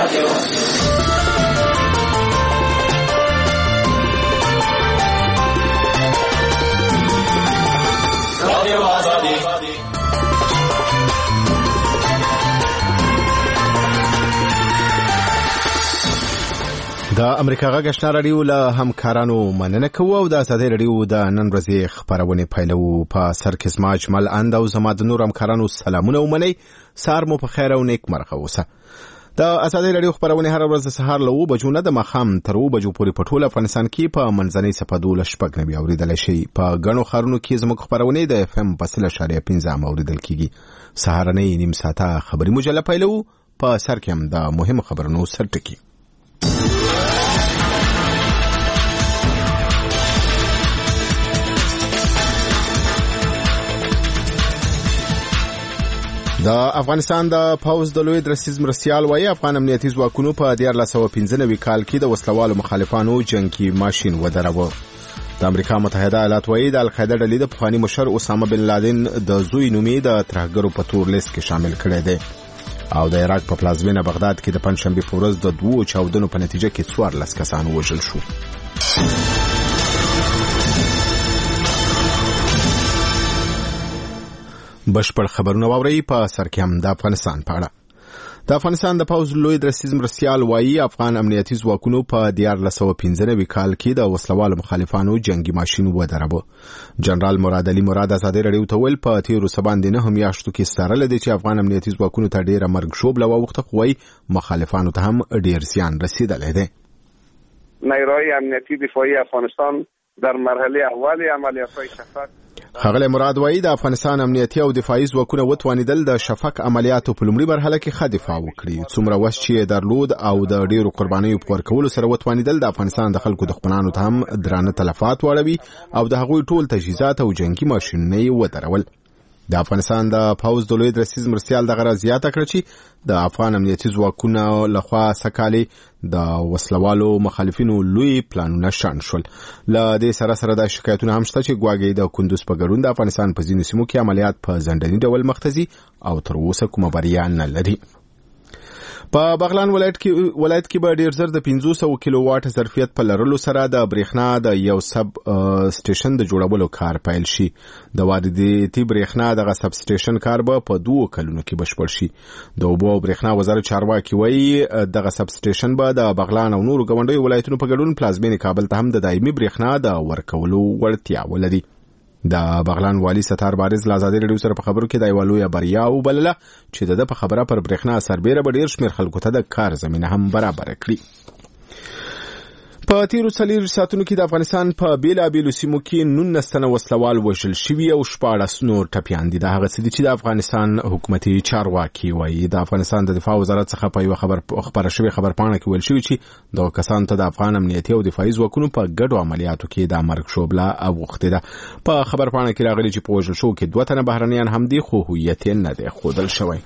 د امریکا غږ آشنا رادیو له همکارانو مننه کوو او د ازادۍ رادیو د نن ورځې خبرونه پیلو. په سر کې زما اجمل اند او زما د نور همکارانو سلامونه ومنئ. سار مو په خیر او نیک مرغه اوسه. د ازادۍ رادیو خبرونه هر ورځ سهار له 9 بجو نه د ماښام تر 2 بجو پورې په ټول افغانستان کې په منځنۍ صفحه 12 اوریدل شي. په غنو خبرونو کې زموږ خبرونه د اف ام په 0.15 اوریدل کیږي. سهارنۍ نیم ساعته خبري مجله پیلو. په سر کې هم د مهم خبرونو سرټکی. د افغانستان د پوز د لوی درسیز مرستیال وایي افغان امنیتي ځواکونو په 1995 کال کې د وسلوالو مخالفانو جنگي ماشين ودراوه. د امریکا متحده ایالات وایي د القاعده ډلې د پخوانی مشر اسامه بن لادن د زوی نومي د ترهګرو په تور لیست کې شامل کړي دي. او د عراق په پلازمینه بغداد کې د پنځشنبه په ورځ د 2 چاودنو په نتیجه کې 14 کسان وژل شو. بشپړ خبرونه واوري. په سر کې هم د افغانستان په اړه. د افغانستان د پوز لوی درسیز مرستیال وایي افغان امنیتي ځواکونو په 1995 کال کې د وسلوالو مخالفانو جنگي ماشين ودراوه. جنرال مراد علي مراد ازادۍ رادیو ته ویل په تیرو سباندې نه هم یاشتو کې ستارل دي چې افغان امنیتي ځواکونو ته ډیره مرګ شوبله وخت خوي مخالفانو ته هم ډیر زیان رسیدلی دی. نیروهای امنیتی دفاعی افغانستان در مرحله اول عملیات‌های شفق خغل مراد وایي د افغانستان امنیتي او دفاعي ځواکونه وتوانیدل د شفق عملیاتو په لومړي مرحله کې ښه دفاع وکړي. څومره وس چې درلود او د ډیرو قربانیو په ورکولو سره وتوانیدل د افغانستان د خلکو دښمنانو ته هم درانه تلفات واړوي او د هغوی ټول تجهیزات او جنگي ماشينونه یې ودرول. د افغانستان د پوز د لوی درسیز مرستیال دغه زیاته کړ چې د افغان امنیتي ځواکونو لخوا سکالي د وسلوالو مخالفینو لوی پلانونه شان شول. له دې سره د شکایتونو هم شته چې ګواګي د کندوز په ګډون د افغانستان په ځینو سیمو کې عملیات په ځنډني ډول مختزي او تر اوسه کومه بریا نه لري. په بغلان ولایت کې به ډیر زر د 500 کیلو واټ ظرفیت په لرلو سره د برېښنا د یو سب سټیشن د جوړولو کار پیل شي. د وارداتي برېښنا دغه سب سټیشن کار به په 2 کلونو کې بشپړ شي. د اوبو او برېښنا وزارت چارواکي وایي دغه سب سټیشن به د بغلان او نورو ګاونډیو ولایتونو په ګډون پلازمینې کابل ته هم د دایمي برېښنا د ورکولو وړتیا ولري. د بغلان والی ستار بارز لازادي رادیو سره په خبرو کې د ایوالویا بریا او بلله چې د په خبره پر برېښنا سربېره به ډیر شمیر خلکو ته د کار زمينه هم برابر کړي. په تیرو 4 ساعتونو کې د افغانستان په بیلابیلو سیمو کې 19 تنه وسلوال وژل شوي او 14 نور ټپیان دي. د هغه څه چې د افغانستان حکومتي چارواکي وایي. د افغانستان د دفاع وزارت څخه په یو خبر شوی خبرپاڼه کې ویل شوی چې د کسانو ته د افغان امنیتي او دفاعي ځواکونو په ګډو عملیاتو کې د مرګ شوبله اوغښتې ده. په خبرپاڼه کې راغلي چې په وژل شو کې 2 تنه بهرنیان هم دي خو هویت نه دی ښودل شوی.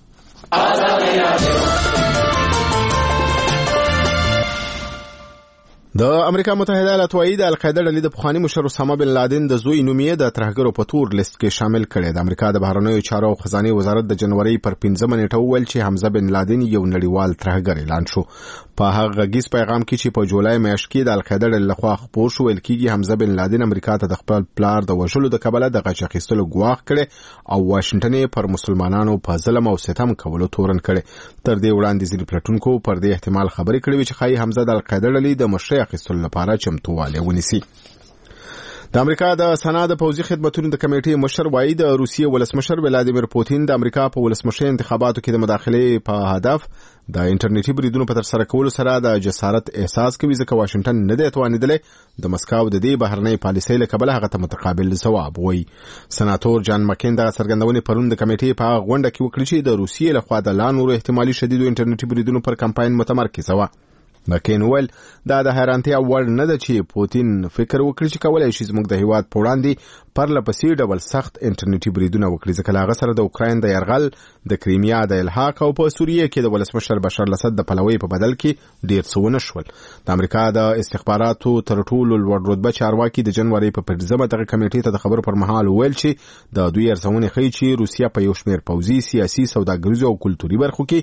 د امریکا متحده ایالات وایي د القاعده ډلې د پخوانی مشر اسامه بن لادن د زوی نومي د ترهګرو په تور لیست کې شامل کړي. د امریکا د بهرنیو چارو او خزانه وزارت د جنوري پر 15 نیټه ویل چې حمزه بن لادن یو نړیوال ترهګر اعلان شو. په هغه غږیز پیغام کې چې په جولای میاشت کې د القاعده ډلې لخوا خپور شو ویل کېږي حمزه بن لادن امریکا ته د خپل پلار د وژلو د کبله د غچ اخیستلو ګواښ کړي او واشنگټن پر مسلمانانو په ظلم او ستم کولو تورن کړي. تر دې وړاندې ځینې پلټونکو پر دې احتمال خبرې کړې چې خای حمزه د القاعده ډلې د مشرۍ اخیستلو لپاره چمتووالی ونیسي. د امریکا د سنا د پوځي خدماتو د کمیټې مشر وایي د روسیې ولسمشر ولادیمیر پوتین د امریکا په ولسمشي انتخاباتو کې د مداخله په هدف د انټرنیټي بریدونو په تر سره کولو سره د جسارت احساس کوي ځکه واشنگټن نه دی توانیدلی د مسکو د دې بهرنۍ پالیسۍ له کبله هغه ته متقابل ځواب وایي. سناتور جان مکین د څرګندونې پرون د کمیټې په غونډه کې وکړي چې د روسیې لخوا د لا نورو احتمالي شدیدو انټرنیټي بریدونو پر کمپاین متمرکز و. مکین ویل دا د حیرانتیا وړ نه ده چې پوتین فکر وکړي چې کولای شي زموږ د هیواد په وړاندې پرله پسې ډول سخت انټرنیټي بریدونه وکړي ځکه له هغه سره د اوکراین د یرغل د کریمیا د الحاق او په سوریه کې د ولسمشر بشار الاسد د پلوي په بدل کې ډیر څه ونه شول. د امریکا د استخباراتو تر ټولو لوړ رتبه چارواکي د جنوري په 15 دغه کمیټې ته د خبرو پر مهال ویل چې د دوی ارزونه ښیي چې روسیا په یو شمېر پوځي سیاسي سوداګریزو او کلتوري برخو کې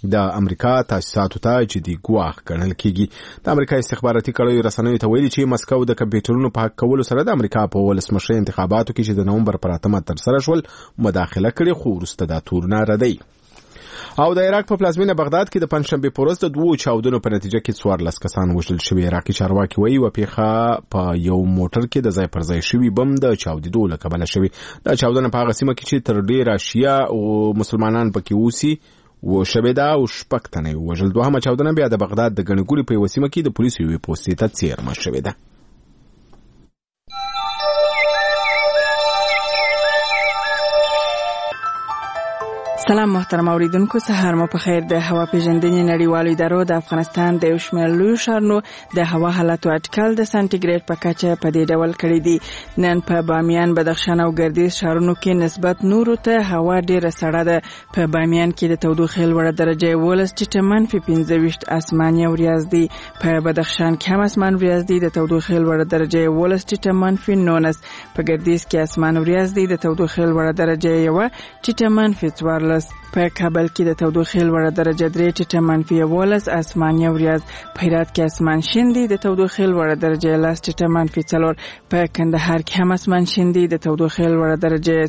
د امریکا تاسیساتو ته جدي ګواښ ګڼل کیږي. د امریکا استخباراتي کړیو رسنیو ته ویلي چې مسکو د کمپیوټرونو په حق کولو سره د امریکا په ولسمشر انتخاباتو کې چې د نومبر پر 8 ترسره شول مداخله کړې، خو وروسته دا تورونه ردی. او د عراق په پلازمینه بغداد کې د پنځشنبه په ورځ د 2 چاودنو په نتیجه کې 14 کسان وژل شوي. عراقي چارواکي وایي و پیښه په یو موټر کې د ځای پر ځای شوي بم د چاودیدو له کبله شوي. دا چاودنه په هغه سیمه کې چې تر ډیره شیعه او مسلمانان پکې اوسي و شوې ده او 6 تنه وژل. دوهمه چاودنه بیا د بغداد د ګڼګوري په وسیمه کې د پولیسو یوې پوستې ته څیرمه شوې ده. سلام محترم اوریدونکو، سهار مو په خیر. د هوا پیژندنې نړیوالو ادارو د افغانستان د یو شمېر لویو ښارونو د هوا حالت او اټکل د سانتیګریډ په کچه په دې ډول کړی دی. نن په بامیان، بدخشان او ګردیز ښارونو کې نسبت نورو ته هوا ډیره سړه ده. په بامیان کې د تودوخې لوړه درجه -15 اسماني وریځ دی. په بدخشان کې هم اسمان وریځ دی، د تودوخې لوړه درجه 19 په ګردیز کې اسمان وریځ دی، د تودوخې لوړه درجه 1 په کابل کې د تودوخې لوړه درجه 3 اسماني وریځ. په هرات کې اسمان شین دی، د تودوخې لوړه درجه 4 په کندهار کې هم اسمان شین دی، د تودوخې لوړه درجه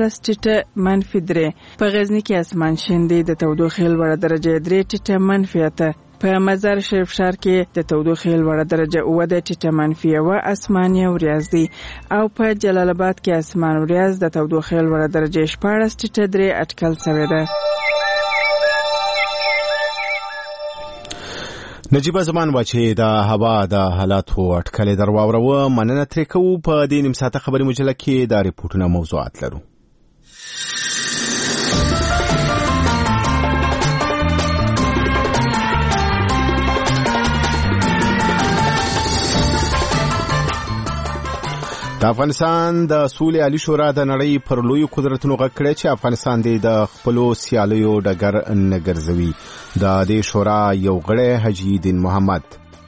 14 په غزنی کې اسمان شین دی، د تودوخې لوړه درجه 3 په مزار شریف ښار کې د تودوخې لوړه درجه 9 اسماني وریځ دی. او په جلال آباد کې اسمان وریځ، د تودوخې لوړه درجه 14 اټکل شوی ده. نجیب زمان واچې د هوا د حالاتو اټکل درواوروه. مننه ترې کوو. په دې نیم ساعته خبري مجله کې دا ریپورتونه موضوعات لرو. د افغانستان د سولې عالی شورا د نړۍ پر لوی قدرتونو غږ کړی چې افغانستان د خپلو سیالیو ډګر نه ګرځوي. د دې شورا یو غړی حاجي دین محمد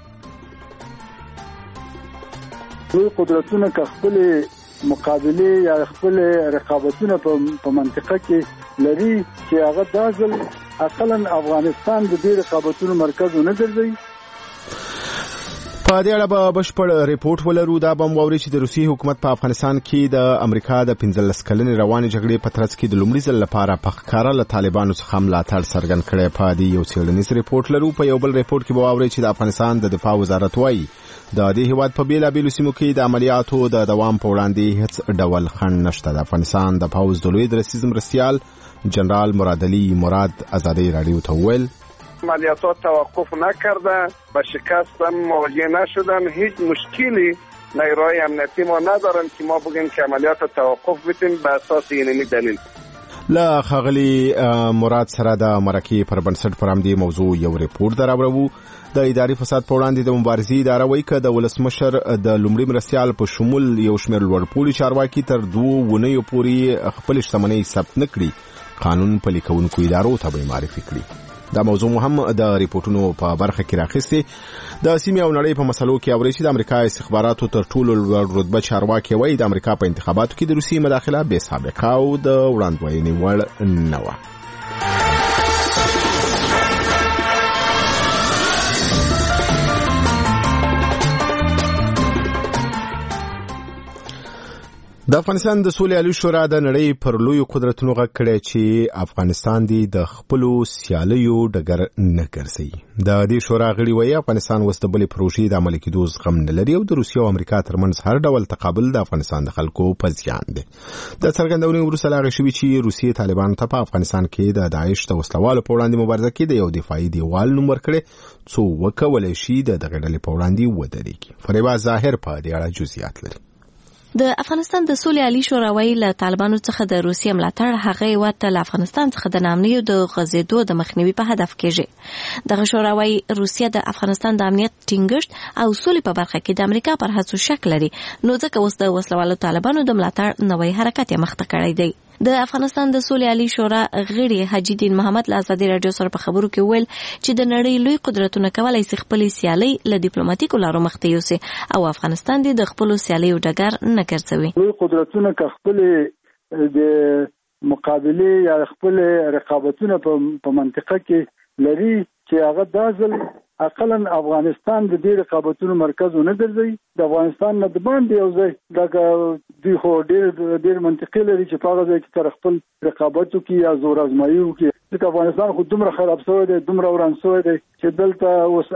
لوی قدرتونه که خپل مقابله یا خپل رقابتونه په منطقه کې لري چې هغه د ځل اصلا افغانستان د دې رقابتونو مرکز نه ګرځي. په دې اړه به بشپړ ریپورت ولرو. دا به مو چې د روسي حکومت په افغانستان کې د امریکا د 15 کلنې روانې جګړې په ترڅ کې د لومړي ځل لپاره په ښکاره له طالبانو څخه ملاتړ څرګند کړی. په دې یو څېړنیز ریپورت لرو. په یو بل ریپورت کې به واورئ چې د افغانستان د دفاع وزارت وایي د دې هیواد په بیلابیلو سیمو کې د عملیاتو د دوام په وړاندې هیڅ ډول خنډ نشته. د افغانستان د پوځ د لوی درسیز مرستیال جنرال مراد علي مراد آزادی رادیو ته وویل عملیاتات توقف نکرده، به شکست هم مواجه نشدن. هیچ مشکلی نیروهای امنیتی ما ندارن که ما بگیم که عملیات توقف بدیم به اساس اینمی دلیل. لا خغلی مراد سره د مرکه پر بنسټ پر همدې موضوع یو ریپورت دراوړو. د اداري فساد په وړاندې د مبارزې اداره وایي چې د ولسمشر د لومړي مرستیال په شمول یو شمېر لوړپوړي چارواکي تر 2 ونیو پورې خپل شتمنۍ ثبت نکړي، قانون پلي کوونکو ادارو ته به معرفي کړي. دا موضوع هم د ریپورتونو په برخه کې راخسته. د سیمې او نړۍ په مسلو کې اوري چې د امریکا استخباراتو تر ټولو لوړ رتبه چارواکي وایي د امریکا په انتخاباتو کې د روسي مداخله به سابقه او د وړاندوینې وړ نه و. د افغانستان د سولې عالی شورا د نړۍ پر لوی قدرتونو غږ کړی چې افغانستان د خپلو سیالیو ډګر نه ګرځي. د دې شورا غړي وایي افغانستان اوس د بلې پروژې د عملي کېدو زغم نه لري او د روسیې او امریکا ترمنځ هر ډول تقابل د افغانستان د خلکو په زیان دی. د څرګندونې وروسته لاغې شوي چې روسیې طالبانو ته په افغانستان کې د داعش د وسلوالو په وړاندې مبارزه کې د یو دفاعي دیوال نوم ورکړی څو وکولای شي د دغه ډلې په وړاندې ودرېږي. فریبا ظاهر په دې اړه جزئیات لري. د افغانستان د سولې عالی شورا وایي له طالبانو څخه د روسیې ملاتړ هغه ورته له افغانستان څخه د نامنیو د غزیدو د مخنیوي په هدف کېږي. دغه شورا وایي روسیه د افغانستان د امنیت ټینګښت او سولې په برخه کې د امریکا پر هڅو شک لري، نو ځکه اوس د وسلوالو طالبانو د ملاتړ نوی حرکت یې مخته کړی دی. د افغانستان د سولې عالی شورا غړي حاجي دین محمد له آزادي رادیو سره په خبرو کې ویل چې د نړۍ لوی قدرتونه کولای شي خپل سیالي له ډیپلوماټیکو لارو مخته یوسي او افغانستان د خپل سیالیو ډګر نه ګرځوي. لوی قدرتونه که خپل د مقابله یا خپل رقابتونه په منطقه کې لري چې هغه دازل اقلا افغانستان د دې رقابتونو مرکز نه ګرځي. د افغانستان نه د باندې یو ځای د دوی خو ډېر منطقي لري چې په هغه ځای کې تر خپل رقابت وکړي یا زور ازمایي وکړي. ځکه افغانستان خو دومره خراب شوی دی، دومره وران شوی دی چې دلته اوس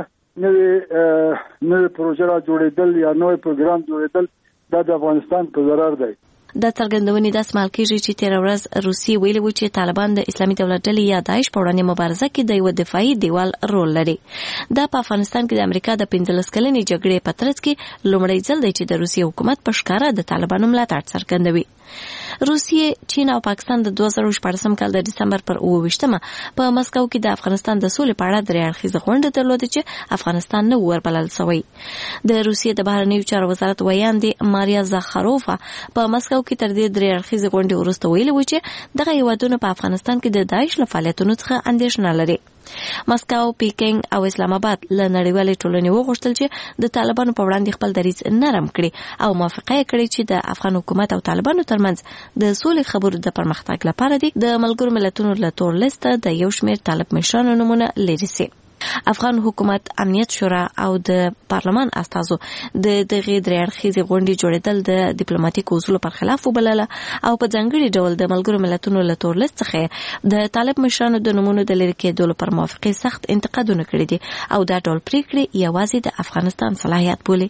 نوې پروژه را جوړېدل یا نوې پروګرام جوړېدل دا د افغانستان په ضرر دی. د څرګندونې داس مال کېږي چې تیر ورځ روسي ویلي و چې طالبان د اسلامي دولت ډلې یا داعش په وړاندې مبارزه کې د یو دفاعي دیوال رول لري. دا په افغانستان کې د امریکا د 15 کلنې جګړې په ترڅ کې لومړی ځل دی چې د روسي حکومت په ښکاره د طالبانو ملاتړ څرګندوي. روسیې، چین او پاکستان د 2014 کال د دسمبر پر 28مه په مسکو کې د افغانستان د سولې په اړه درې اړخیزه غونډه درلوده چې افغانستان نه وربلل شوی. د روسیې د بهرنیو چارو وزارت ویاندې ماریا زاخاروفا په مسکو کې تر دې درې اړخیزه غونډې وروسته ویلي و چې دغه هیوادونه په افغانستان کې د داعش له فعالیتونو څخه اندېښنه لري. مسکو، پیکینګ او اسلام آباد له نړیوالې ټولنې وغوښتل چې د طالبانو په وړاندې خپل دریځ نرم کړي او موافقه کړي چې د افغان حکومت او طالبانو ترمنځ د سولې خبرو د پرمختګ لپاره د ملګرو ملتونو له تور لیسته د یو شمېر طالب مشرانو نومونه لري سي. افغان حکومت، امنیت شورا او د پارلمان استازو د دغه درې اړخیزې غونډې جوړېدل د ډیپلوماټیک اصولو پر خلاف وبلله او په ځانګړي ډول د ملګرو ملتونو له تور لیست څخه د طالب مشرانو د نومونو د لرې کېدلو پر موافقې سخت انتقادونه کړي دي او دا ډول پریکړې یوازې د افغانستان صلاحیت بولي.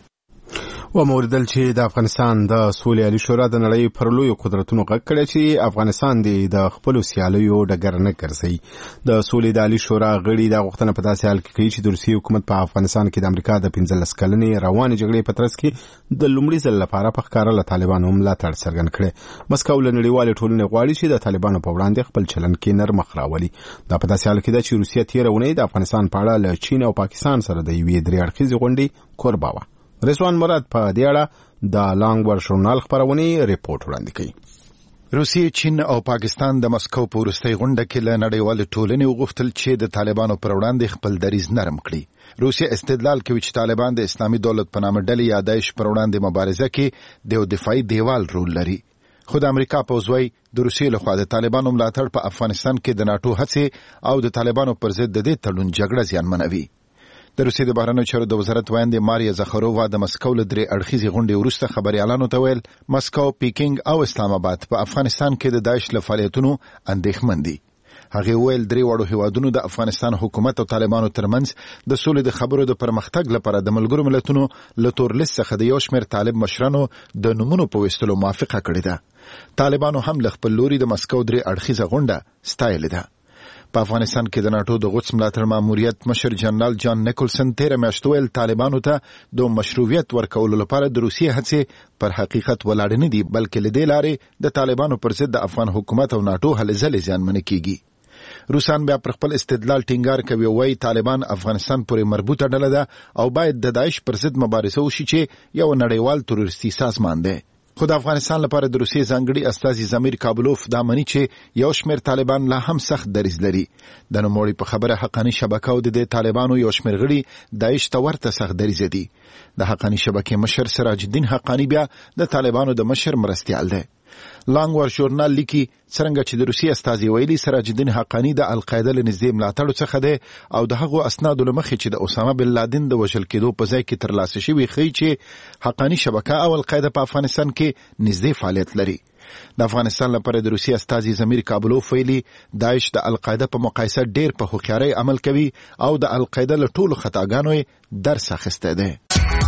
و موردل چې د افغانستان د سولې عالی شورا د نړۍ پر لویو قدرتونو غږ کړی چې افغانستان د خپل سیالیو ډګر نه ګرځي. د سولې د عالی شورا غړي د غوښتنه په داسې حال کې کوي چې د روسي حکومت په افغانستان کې د امریکا د 15 کلنې روانې جګړې په ترڅ کې د لومړي ځل لپاره په ښکاره له طالبانو ملاتړ څرګند کړي. مسکو له نړیوالې ټولنې غواړي چې د طالبانو په وړاندې خپل چلند کې نرمښت راولي. دا په داسې حال کې ده چې روسیه تېره اونۍ د افغانستان په اړه له چین او پاکستان سره د یوې درې اړخیزې غونډې کوربه وه. رضوان مراد په دې اړه د لانګور ژورنال خبرونه ریپورت وړاندې کړي. روسیې، چین او پاکستان د مسکو په وروستۍ غونډه کې له نړیوالې ټولنې وغوښتل چې د طالبانو پر وړاندې خپل دریځ نرم کړي. روسیه استدلال کوي چې طالبان د اسلامي دولت په نامه ډلې یا داعش پر وړاندې مبارزه کې د دفاعي دیوال رول لري. خو د امریکا پوځوي د روسیې لخوا د طالبانو ملاتړ په افغانستان کې د ناتو هڅې او د طالبانو پر ضد د دې تړون جګړه زیانمنوي. د روسیې د بهرنیو چارو د وزارت ویاندې ماریا زاخاروفا د مسکو له درې اړخیزې غونډې وروسته خبريالانو ته ویل مسکو، پیکینګ او اسلام آباد په افغانستان کې د داعش له فعالیتونو اندېښمن دي. هغه ویل درې وړو هیوادونو د افغانستان حکومت او طالبانو ترمنځ د سولې د خبرو د پرمختګ لپاره د ملګرو ملتونو له تور لیست څخه د یو شمېر طالب مشرانو د نومونو په ویستلو موافقه کړې ده. طالبانو هم له خپل لوري د مسکو درې اړخیزه غونډه ستایلې ده. په افغانستان کې د ناتو د غوڅ ملاتړ ماموریت مشر جنرال جان نیکولسن 13 میاشتې ویل طالبانو ته د مشروعیت ورکولو لپاره د روسیې هڅې پر حقیقت ولاړ نه دي، بلکې له دې لارې د طالبانو پر ضد د افغان حکومت او ناتو هلې ځلې زیانمنې کیږي. روسان بیا پر خپل استدلال ټینګار کوي او وايي طالبان افغانستان پورې مربوطه ډله ده او باید د داعش پر ضد مبارزه وشي چې یو نړیوال تروریستي سازمان دی. خو د افغانستان لپاره د روسیې ځانګړي استازي زمیر کابلوف دا مني چې یو شمېر طالبان لا هم سخت دریځ لري. د نوموړي په خبره حقاني شبکه او د طالبانو یو شمېر غړي داعش ته ورته سخت دریځ دي. د حقاني شبکې مشر سراج الدین حقانی بیا د طالبانو د مشر مرستیال دی. لانګور ژورنال لیکي څنګه چې د روسیې استازي ویلي سراج الدین حقانی د القاعده له نږدې ملاتړ څخه دی او د هغو اسنادو له مخې چې د اسامه بن لادن د وژل کېدو په ځای کې ترلاسه شوي ښیي چې حقانی شبکه او القاعده په افغانستان کې نږدې فعالیت لري. د افغانستان لپاره د روسیې استازي زمیر کابلوف ویلي داعش د القاعده په مقایسه ډیر په هوښیارۍ عمل کوي او د القاعده له ټولو خطاګانو درس اخیستی دی.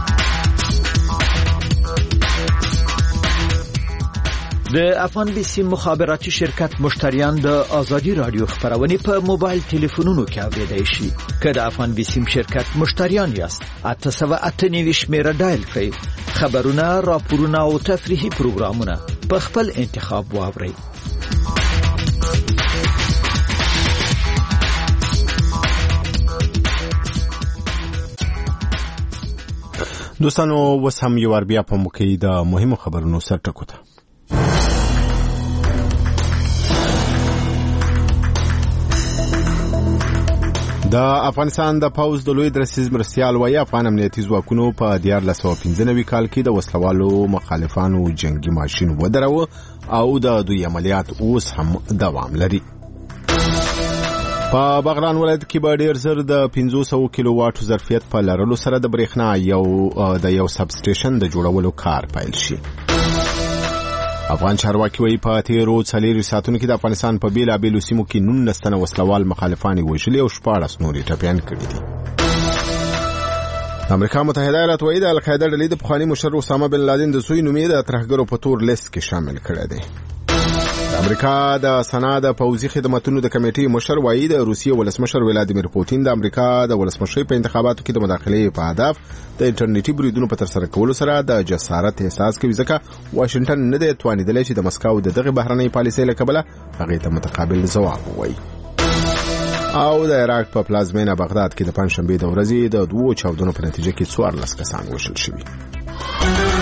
د افغان بیسي مخابراتي شرکت مشتریان د ازادي رادیو خبرونه په موبایل ټلیفونونو کې اوریدای شي. که د افغان بیسي شرکت مشتریان یاست 898 شمیره ډایل کړئ. خبرونه، راپورونه او تفریحي پروګرامونه په خپل انتخاب واورئ. دوستانو وس هم یو بیا په موکې د مهمو خبرونو سر ټکو ته. د افغانستان د پوز د لوی درسیز مرستیال وایي افغان امنیتي ځواکونو په 1995 کال کې د وسلوالو مخالفانو جنگي ماشين ودراوه او د دوی عملیات اوس هم دوام لري. په بغلان ولایت کې به ډیر زر د 500 کیلو واټو ظرفیت په لرلو سره د برېښنا یو سب سټیشن د جوړولو کار پیل شي. افغان چارواکي وایي په تیرو 4 ساعتونو کې د افغانستان په بیلابیلو سیمو کې 19 تنه وسلوال مخالفان وژلي او 14 نورې ټپیان کړي دي. امریکا متحده ایالات وایي د القاعده ډلې د پخواني مشر اسامه بن لادن د زوی نوم یې د ترهګرو په تور لیست کې شامل کړی دی. امریکا د سنا د پوځي خدماتو د کمیټې مشر وایي د روسیې ولسمشر ولادیمیر پوتین د امریکا د ولسمشر په انتخاباتو کې د مداخلې په هدف د انټرنیټي بریدونو په ترسره کولو سره د جسارت احساس کوي، ځکه واشنگټن نه دی توانیدلی چې د مسکو د دغه بهرنۍ پالیسۍ له کبله هغې ته متقابل ځواب ووایي. او د عراق په پلازمینه بغداد کې د پنځشنبې د ورځې د 2 چاودنو په نتیجه کې 14 کسان وژل شوي.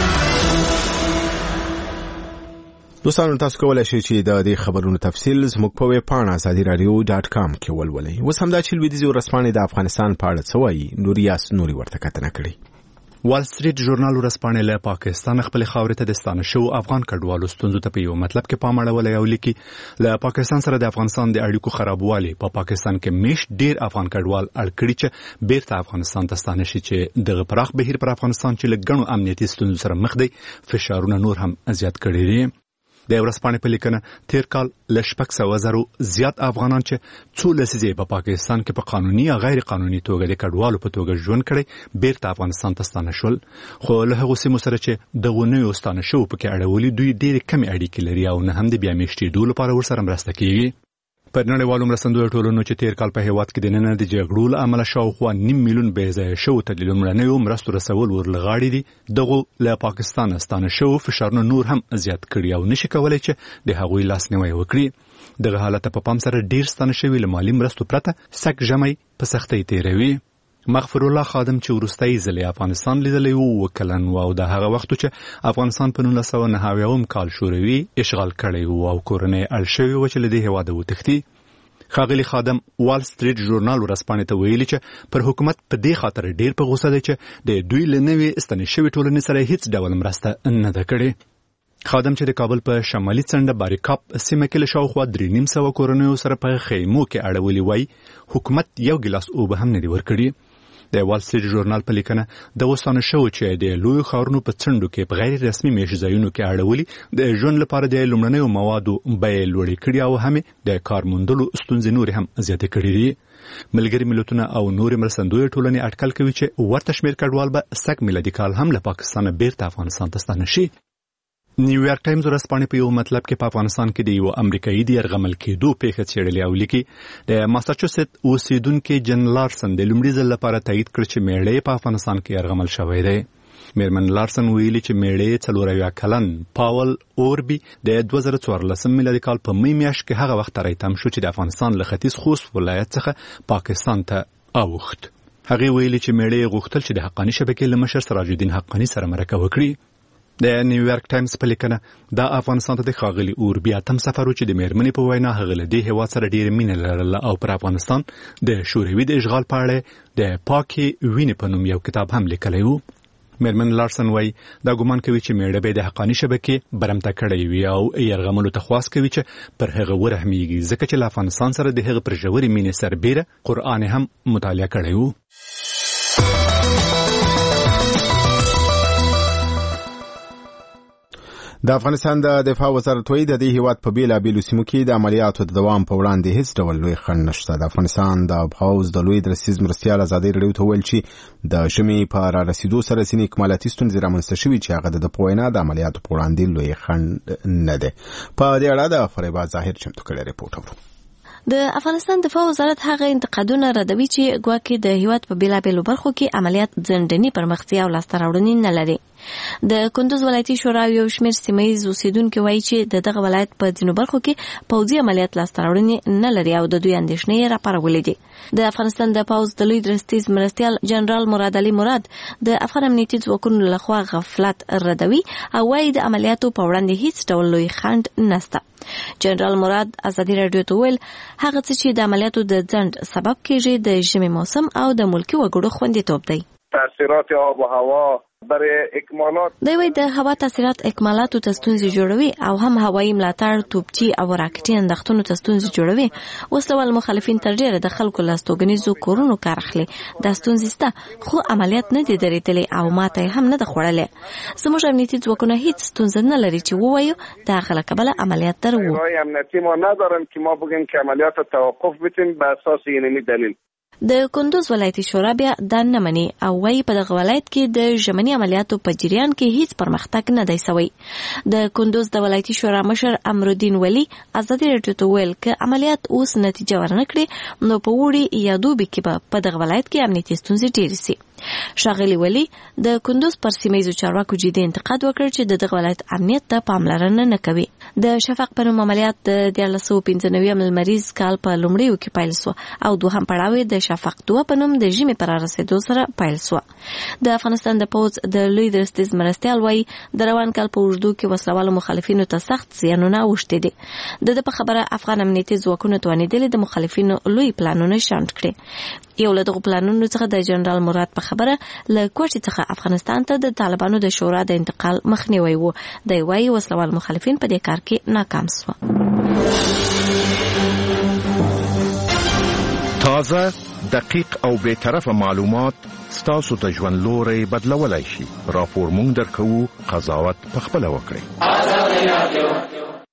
دوستانو تاسو کولای شئ چې د دې خبرونو تفصیل زموږ په ویب پاڼه azadiradio.com کې ولولئ. اوس همدا چې لویدیځي ورځپاڼې د افغانستان په اړه څه وایي، نوري ورته کتنه کړې. وال سټریټ ژورنال ورځپاڼې له پاکستان خپل خاورې ته د ستانه شو افغان کډوالو ستونزو ته په یو مطلب کې پام اړولی او لیکي له پاکستان سره د افغانستان د اړیکو خرابوالی په پاکستان کې میش ډیر افغان کډوال اړ کړي چې بیرته افغانستان ته ستانه شي، چې دغه پراخ بهیر پر افغانستان چې له ګڼو امنیتي ستونزو سره مخ دی فشارونه نور هم زیات کړي دي. د ورځپاڼې په لیکنه تیر کال له 600,000 زیات افغانان چې څو لسیزې په پاکستان کې په قانوني یا غیر قانوني توګه د کډوالو په توګه ژوند کړی بیرته افغانستان ته ستانه شول، خو له هغو سیمو سره چې دغو نویو ستانه شوو پکې اړولي دوی ډېرې کمې اړیکې لري او نه هم د بیا میشتېدو لپاره ورسره مرسته کیږي. پر نړیوالو مرستندویو ټولنو چې تیر کال په هیواد کې د نن د جګړو له امله شاوخوا 9 میلیون بېځایه شوو ته د لومړنیو مرستو رسول ورلغاړي دي. دغو له پاکستان ستانه شوو فشارونه نور هم زیات کړي او نشي کولای چې د هغوی لاسنیوی وکړي. دغه حالت په پام سره ډیر ستانه شوي له مالي مرستو پرته سک ژمی په سختۍ تیروي. مغفر الله خادم چې وروستۍ ځلې افغانستان لیدلی و کلن و او د هغه وخت چې افغانستان په 1990 کال شوروي اشغال کړی و او کورنۍ اړ شوي و چې له دې هېواده وتښتي. ښاغلي خادم وال سټریټ ژورنال ورځپاڼې ته ویلي چې پر حکومت په دې خاطر ډیر په غوسه دی چې د دوی له نوې ستنې شوې ټولنې سره هیڅ ډول مرسته نه ده کړې. خادم چې د کابل په شمالي څنډه باریکاپ سیمه کې له شاوخوا 350 کورنیو سره په خیمو کې اړولي وای حکومت یو ګیلاس اوبه هم نه دی ورکړي. د وال سټریټ ژورنال په لیکنه د وسانه شو چې د لوی خاورونو په څنډو کې په غیر رسمي میش ځایونو کې اړولي د ژوند لپاره د لومړنیو موادو بیې لوړې کړي او هم د کار موندلو ستونزې نور هم زیاتې کړي دي. ملګري ملتونه او نور مرستندویه ټولنې اټکل کوي چې ورته شمیر کډوال به سږ میلادي کال هم له پاکستان بیرته افغانستان ته ستانه شي. نیویارک ټایمز ورځپاڼې په یو مطلب کې په افغانستان کې د یو امریکایي د یرغمل کېدو پیښه څېړلې او لیکي د ماساچوست اوسیدونکي جن لارسن د لومړي ځل لپاره تایید کړ چې میړی په افغانستان کې یرغمل شوی دی. میرمن لارسن ویلي چې میړی 40 کلن پاول اوربي د 2014 میلادي کال په می میاشت کې هغه وخت راځم شو چې د افغانستان له ختیځ خوست ولایت څخه پاکستان ته اوښت. هغه ویلي چې میړی غوښتل چې د حقانی شبکې له مشر سراج الدین حقانی سره مرکه وکړي. د نیویارک ټایمز په لیکنه د افغانستان ته د ښاغلي اوربي اتم سفر چې د میرمنې په وینا هغه له دې هېواد سره ډېره مینه لرله او پر افغانستان د شوروي د اشغال په اړه د پاکې وینې په نوم یو کتاب هم لیکلی و. میرمن لارسن وایي دا ګمان کوي چې میړه به د حقانی شبکې برمته کړی وي او یرغملو ته خواست کوي چې پر هغه ورحمیږي ځکه چې له افغانستان سره د هغه پر ژورې مینې سربیره قرآن هم مطالعه کړی و. د افغانستان د دفاع وزارت وایي د دې هیواد په بیلابیلو سیمو کې د عملیاتو د دوام په وړاندې هیڅ ډول لوی خنډ نشته. د افغانستان د پوځ د لوی درسیز مرستیال ازادي راډیو ته ویل چې د ژمي په را رسیدو سره ځینې اکمالاتي ستونزې رامنځته شوي چې هغه د په وینا د عملیاتو په وړاندې لوی خنډ نه دی. په دې اړه د فریبا ظاهر چمتو کړی رپورټ اورو. د افغانستان دفاع وزارت هغه انتقادونه ردوي چې ګواکې د هیواد په بیلابیلو برخو کې عملیات ځنډني پرمختیا او لاسته راوړنې نه لري. د کندوز ولایتي شورا یو شمېر سیمه‌ییز اوسیدونکي وایي چې د دغه ولایت په ځینو برخو کې پوځي عملیات لاسته راوړنې نه لري او د دوی اندېښنې یې راپارولې دي. د افغانستان د پوځ د لوی درستیز مرستیال جنرال مراد علي مراد د افغان امنیتي ځواکونو لخوا غفلت ردوي او وایي د عملیاتو په وړاندې هیڅ ډول لوی خنډ نشته. جنرال مراد ازادي راډیو ته ویل هغه څه چې د عملیاتو د ځنډ سبب کېږي د ژمي موسم او د ملکي وګړو خوندیتوب دی. تاثیرات آب و هوا برای اکمالات دوی د هوا تاثیرات اکمالاتو ته ستونزې جوړوي او هم هوایي ملاتړ توپچي او راکټي اندښتونو ته ستونزې جوړوي. وسلوال مخالفین تر ډیره د خلکو له استوګنیزو کورونو کار اخلي. دا ستونزې شته خو عملیات نه دي درېدلې او ماته هم نه ده خوړلې. زموږ امنیتي ځواکونه هیڅ ستونزه نه لري چې ووایو د هغه له کبله عملیات در وو. امنیتی ما ندارن که ما بگیم که عملیات توقف بتیم به اساس اینمی دلیل. د کندوز ولایتي شورا بیا دا نه مني او وايي په دغه ولایت کې د ژمني عملیاتو په جریان کې هیڅ پرمختګ نه دی شوی. د کندوز د ولایتي شورا مشر امرالدین ولی ازادي راډیو ته ویل چې عملیات اوس نتیجه ورنکړي نو په وړي یا دوبي کې به په دغه ولایت کې امنیتي ستونزې ډېرې سي. ښاغلي ولی د کندوز پر سیمه چارواکو جدي انتقاد وکړ چې د دغه ولایت امنیت ته پاملرنه نه کوي. د شفق په نوم عملیات د 1995 مریض کال په لومړیو کې پیل شو او دوهم پړاو د شفق 2 په نوم د ژمي پر رسیدو سره پیل شو. د افغانستان د پوز د لوی درستیز مرستیال وای د روان کال په وژدو کې وسلوالو مخالفینو ته سخت زیانونه اوښتي دي. د په خبره افغان امنیتي ځواکونو توانیدل د مخالفینو لوی پلانونه شاند کړي. یو له دغه پلانونو څخه د جنرال مراد په خبره له کوټې څخه افغانستان ته د طالبانو د شورا د انتقال مخنیوي وو. د وای وسلوال مخالفین په دې کار کې ناکام شو. تازه دقیق او به طرفه معلومات ستاسو ته ژوند لوري بدلولای شي. راپور مونږ درکو، قضاوت پخپله وکړئ.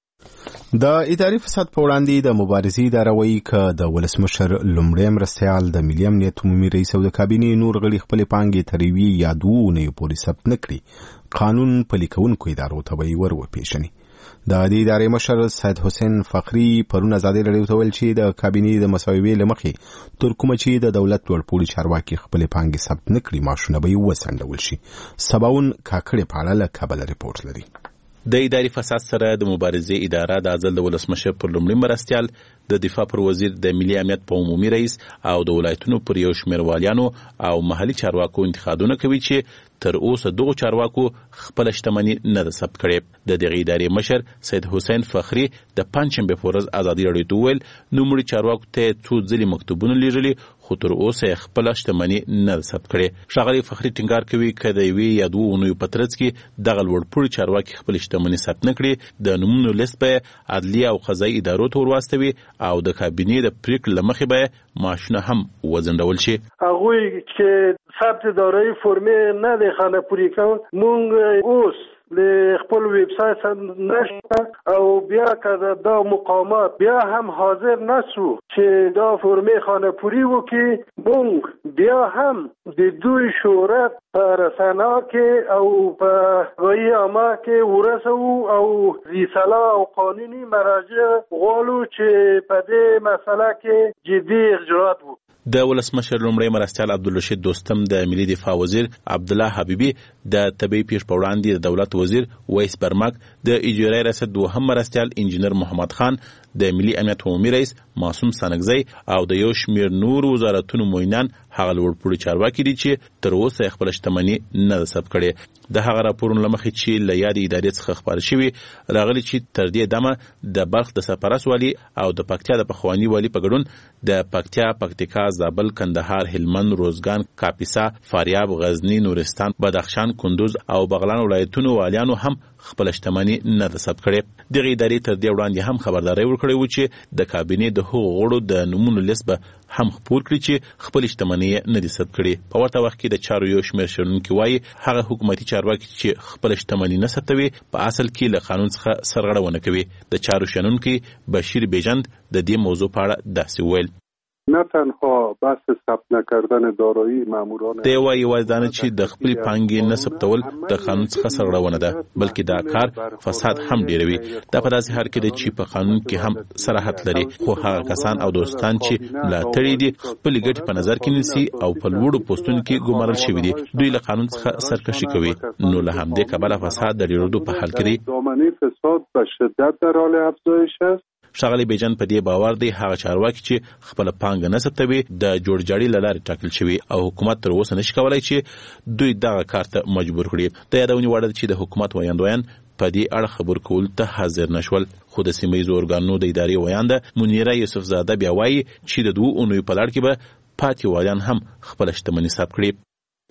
د اداري فساد په وړاندې د مبارزې اداره وایي که د ولسمشر لومړی مرستیال د ملي امنیت عمومي رئیس او د کابینې نور غړي خپلې پانګې تر یوې یا دوو اونیو پورې ثبت نه کړي، قانون پلي کوونکو ادارو ته به یې ور وپېژني. د دې ادارې مشر سید حسین فخري پرون ازادي راډیو ته ویل چې د کابینې د مساوي له مخې تر کومه چې د دولت لوړپوړي چارواکي خپلې پانګې ثبت نه کړي معاشونه به یې وسنډول شي. سباون کاکړې په اړه له کابل ریپورت لري. د اداري فساد سره د مبارزې اداره د ازل د ولسمشر پر لومړي مرستیال، د دفاع پر وزیر، د ملي امنیت په عمومي رئیس او د ولایتونو پر یو شمېر والیانو او محلي چارواکو انتقادونه کوي چې تر اوسه دغه چارواکو خپل شتمنۍ نه ده ثبت کړې. د دغه ادارې مشر سید حسین فخري د پنځشنبه په ورځ ازادي راډیو ته ویل نوموړي چارواکو ته څو ځلې مکتوبونه لیږلي خو تر اوسه خپل شتمنۍ نه ده ثبت کړې. ښاغلي فخري ټینګار کوي که د یوې یا دوو اونیو په ترڅ کې دغه لوړپوړي چارواکي خپل شتمنۍ ثبت نه کړي، د نومونو لیست به عدلیه او قضایي ادارو ته ورواستوي او د کابینې د پریکړې له مخې به معاشونه هم وځنډول شي. هغوی چې ثبت دارایی فرمی نه دی خانه پوری کول، مونږ اوس له خپل ویب سایت نشته او بیا که دا مقامات بیا هم حاضر نسو چې دا فرمی خانه پوری وکړي، مونږ بیا هم د دوی شهرت په رسنه کې او په غایي عامه کې ورسو او ریساله او قانوني مراجع غواړو چې په دې مسله کې جدي اجراءات وکړي. د ولسمشر لومړی مرستیال عبدالرشید دوستم، د ملي دفاع وزیر عبدالله حبیبي، د طبي پیښ په وړاندې د دولت وزیر ویس برمک، د اجرایي ریاست دوهم مرستیال انجینر محمد خان، د ملي امنیت عمومي رئیس معصوم سنگزی او د یو شمېر نور وزارتونو معینان هغه لوړپوړي چارواکي دي چې تر اوسه خپل شتمنۍ نه ده ثبت کړې. د هغه راپورونو له مخې چې له یادې ادارې څخه خپاره شوي راغلي چې تر دې دمه د بلخ د سرپرست والي او د پکتیا د پخواني والي په ګډون د پکتیا، پکتیکا، زابل، کندهار، هلمند، روزګان، کاپیسا، فاریاب، غزنی، نورستان، بدخشان، کندوز او بغلان ولایتونو والیانو هم خپل شتمنۍ نه ده ثبت کړې. دغه ادارې تر دې وړاندې هم خبرداری ورکړې و چې د کابینې د هغو غړو د نومونو لیست به هم خپور کړي چې خپل شتمنۍ نه دي ثبت کړي. په ورته وخت کې د چارو یو شمېر شنونکي وایي هغه حکومتي چارواکي چې خپل شتمنۍ نه ثبتوي په اصل کې له قانون څخه سرغړونه کوي. د چارو شنونکي بشیر بیژند د دې موضوع په اړه داسې ویل: نه تنها بحث ثبت نکردن دارایی ماموران دی وایي یوازې چې د خپل پانګې نه ثبتول د قانون څخه سرغړونه ده، بلکې دا کار فساد هم ډیروي. دا په داسې حال کې دی چې په قانون کې هم صراحت لري، خو هغه کسان او دوستان چې ملاتړي دي خپل ګټې په نظر کې نیسي او په لوړو پوسټونو کې ګمارل شوي دي، دوی له قانون څخه سرکشي کوي. نو له همدې کبله فساد د ډیرېدو په حال کې دی. دامنه فساد به شدت در حال افزایش است. ښاغلی بیژن په دې باور دی هغه چارواکي چې خپل پانګه نه ثبتوي د جوړجاړي له لارې ټاکل شوي او حکومت تر اوسه نشي کولای چې دوی دغه کار ته مجبور کړي. د یادونې وړ ده چې د حکومت ویاندویان په دې اړه خبر کول ته حاضر نشول، خو د سیمه‌ییزو ارګانونو د ادارې ویانده منیره یوسفزاده بیا وایي چې د 2 اونیو په لړ کې به پاتې والیان هم خپل شتمنۍ ثبت کړي.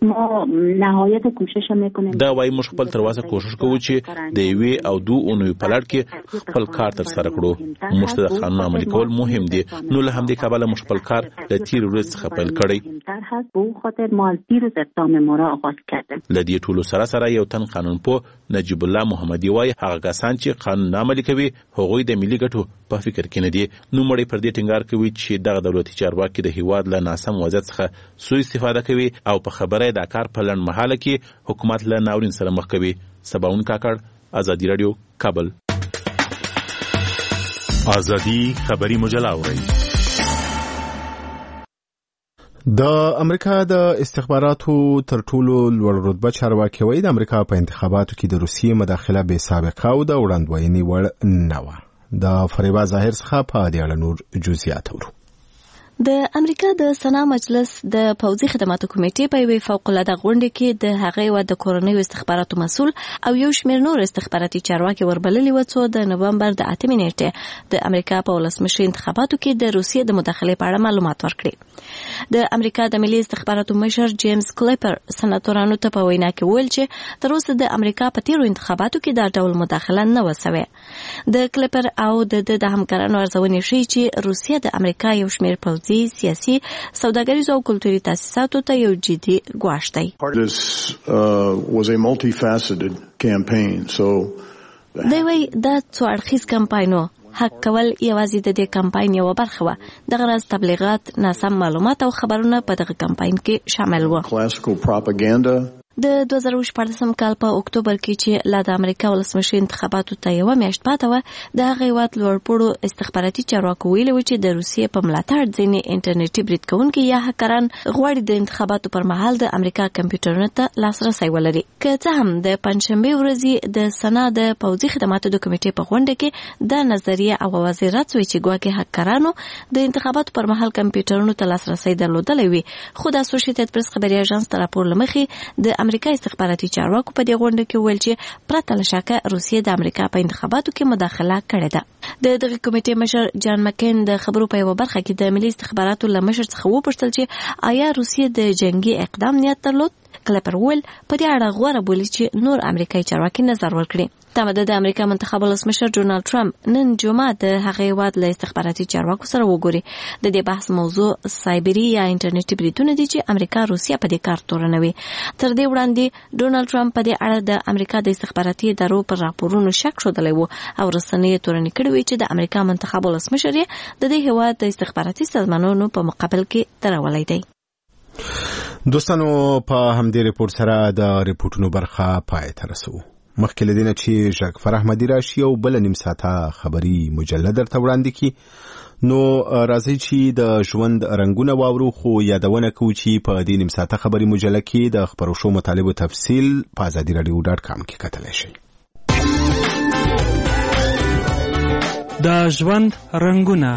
ما نهایت کوشش میکنیم. دا وایي موږ خپل تر واسه کوشش کوو چې د یوې او دوه اونیو په لړ کې خپل کار تر سره کړو. موږ ته د قانون عملي کول مهم دي، نو له همدې کبله موږ خپل کار له تیر ورځ څخه پیل کړی. به خاطر ما از دیروز اقدام ما را آغاز کردیم. له دې ټولو سره یو تن قانونپوه نجیب الله محمدي وایي هغه کسان چې قانون عملي کوي هغوی د ملي ګټو په فکر کې نه دي. نو مړی پر دې ټینګار کوي چې دغه دولتي چارواکي د هیواد له ناسم وضعیت څخه سوء استفاده کوي او په خبره دا کار په لنډ مهاله کې حکومت له ناورین سره مخ کوي. سباون کاکړ، ازادي رادیو، کابل. ازادي خبری مجله اورئ. د امریکا د استخباراتو تر ټولو لوړ رتبه چارواکي وایي د امریکا په انتخاباتو کې د روسیې مداخله بې سابقه او د وړاندوینې وړ نه وه. د فریبا ظاهر څخه په دې اړه نور جزئیات اورو. د امریکا د سنا مجلس د پوځي خدماتو کمیټې په یوه فوق‌العاده غونډه کې د هغې و د کورنیو استخباراتو مسؤل او یو شمېر نور استخباراتي چارواکي وربللي و څو د نومبر د 8 نیټې د امریکا په ولسمشر انتخاباتو کې د روسیې د مداخلې په اړه معلومات ورکړي. د امریکا د ملي استخباراتو مشر جیمز کلیپر سناتورانو ته په وینا کې ویل چې تر اوسه د امریکا په تیرو انتخاباتو کې دا ډول مداخله نه و سوې. د کلیپر او د همکارانو ارزونې ښیي چې روسیه د امریکا یو شمېر پوځي، سیاسي، سوداګریزو او کلتوري تاسیساتو ته یو جدي ګواښ دی. دوی وایي دا څو اړخیز کمپاین و. حق کول یوازې د دې کمپاین یوه برخه وه. دغه راز تبلیغات، ناسم معلومات او خبرونه په دغه کمپاین کې شامل وو. د 2014 کال په اکتوبر کې چې لا د امریکا ولسمشر انتخاباتو ته یوه میاشت پاته وه، د هغه هیواد لوړپوړو استخباراتي چارواکو ویلي و چې د روسیې په ملاتړ ځینې انټرنیټي برید کوونکي یا هکران غواړي د انتخاباتو پر مهال د امریکا کمپیوټرونو ته لاسرسی ولري. که څه هم د پنجشنبې ورځې د سنا د پوځي خدماتو د کمیټې په غونډه کې د نظریه او اوازې رد شوې چې ګواکې هکرانو د انتخاباتو پر مهال کمپیوټرونو ته لاسرسی درلودلی وي، خو د اسوسییټډ پریس خبري اژانس ته راپور له مخې د امریکا استخباراتي چارواکو په دې غونډه کې ویل چې پرته له شکه روسیې د امریکا په انتخاباتو کې مداخله کړې ده. د دغه کمیټې مشر جان مکین د خبرو په یوه برخه کې د ملي استخباراتو له مشر څخه وپوښتل چې آیا روسیې د جنگي اقدام نیت درلود. کلیپر ویل په دې اړه غوره بولي چې نور امریکایي چارواکي نظر ورکړي. تمه د امریکا منتخب ولسمشر ډونالد ټرمپ نن جمعه د هغې هیواد له استخباراتي چارواکو سره وګوري. د دې بحث موضوع سایبري یا انټرنیټي بریدونه دي چې امریکا روسیه په دې کار تورنوي. تر دې وړاندې ډونالد ټرمپ په دې اړه د امریکا د استخباراتي ادارو پر راپورونو شک ښودلی و او رسنیو تورنې کړې وې چې د امریکا منتخب ولسمشر یې د دې هیواد د استخباراتي سازمانونو په مقابل کې درولی دی. دوستانو په همدې ریپورت سره د ریپورتونو برخه پای ته رسو. مخکې له دې نه چې ژغفر احمدي راشي او بله نیم ساعته خبري مجله درته وړاندې کړي، نو راځئ چې د ژوند رنګونه واورو، خو یادونه کوو چې په دې نیم ساعته خبري مجله کې د خپرو شوو مطالبو تفصیل په ازادي رادیو .com کې کتلی شئ. د ژوند رنګونه.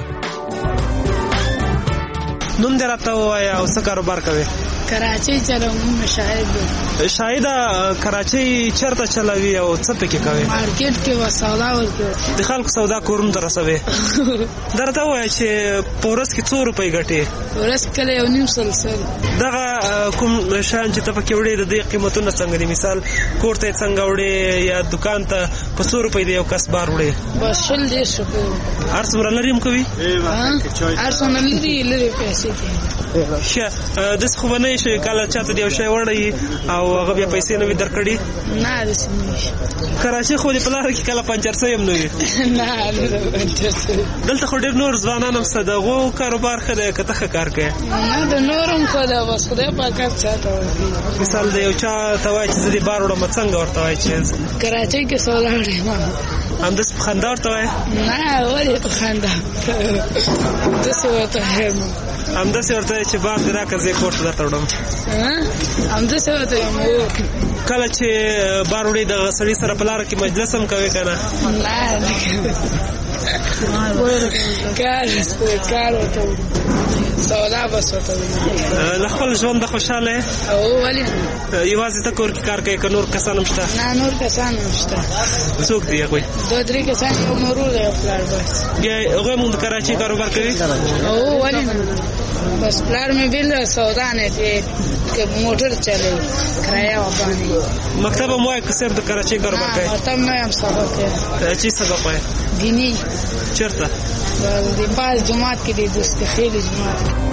نوم دې راته ووایه او څه کاروبار کوې؟ کراچۍ چلوم، شاهد. شاهده کراچۍ چیرته چلوي او څه پکې کوي؟ مارکیټ کې و سودا ورکوي. د خلکو سودا کورونو ته رسوي. درته ووایه چې په ورځ کې څو روپۍ ګټې؟ په ورځ کله 1.5 دغه کوم شیان چې ته پکې وړې د دې قیمتونه څنګه دي؟ مثال کور ته یې څنګه وړې یا دکان ته په څو روپۍ د یو کس بار وړې؟ بس 100 روپۍ. هر څومره لرې هم کوي؟ هر څومره لرې پیسې کوي. ښه داسې خو به نه شي کله چاته د یو شی وړی او هغه بیا پیسې نه وي درکړي؟ نه داسې نه شي. کراچۍ خو دې په لاره کې کله پنچر سوی هم نه وي؟ نه پنچر سوی. دلته خو ډېر نور ځوانان هم شته، د هغو کاروبار ښه دی که ته ښه کار کوې؟ نه د نور هم ښه ده، بس خدای پاک هر چا ته ورکوي. مثال د یو چا ته وایي چې زه دې بار وړم، څنګه ورته وایي چې کراچۍ کې سودا وړم؟ همداسې په خندا ورته وایې؟ نه ولې په خندا، داسې ورته وایم. همداسې ورته وایې چې بار دې راکړه زه یې کور ته درته وړم؟ همداسې ورته وایم. کله چې بار وړې دغه سړي سره په لاره کې مجلس هم کوې که نه؟ نه کار ورته سودا بس وته د خپل ژوند د خوشاله او ولې یوازې ته کور کې کار کوي که نور کسان هم شته؟ نه نور کسان هم شته. څوک دي هغوی؟ 2-3 کسان یو مرور دی پلار بس. بیا هغوی هم د کراچۍ کاروبار کوي؟ او ولې نه بس پلار مې بیل سودا نه دی که موټر چلوي کرایه وباني. مکتب هم وایي که صرف د کراچۍ کاروبار کوي؟ مکتب نه یم سبق کوي. چی سبق وایي؟ دینی. چرته؟ د باز جماعت کې دی دوست خیلی جماعت.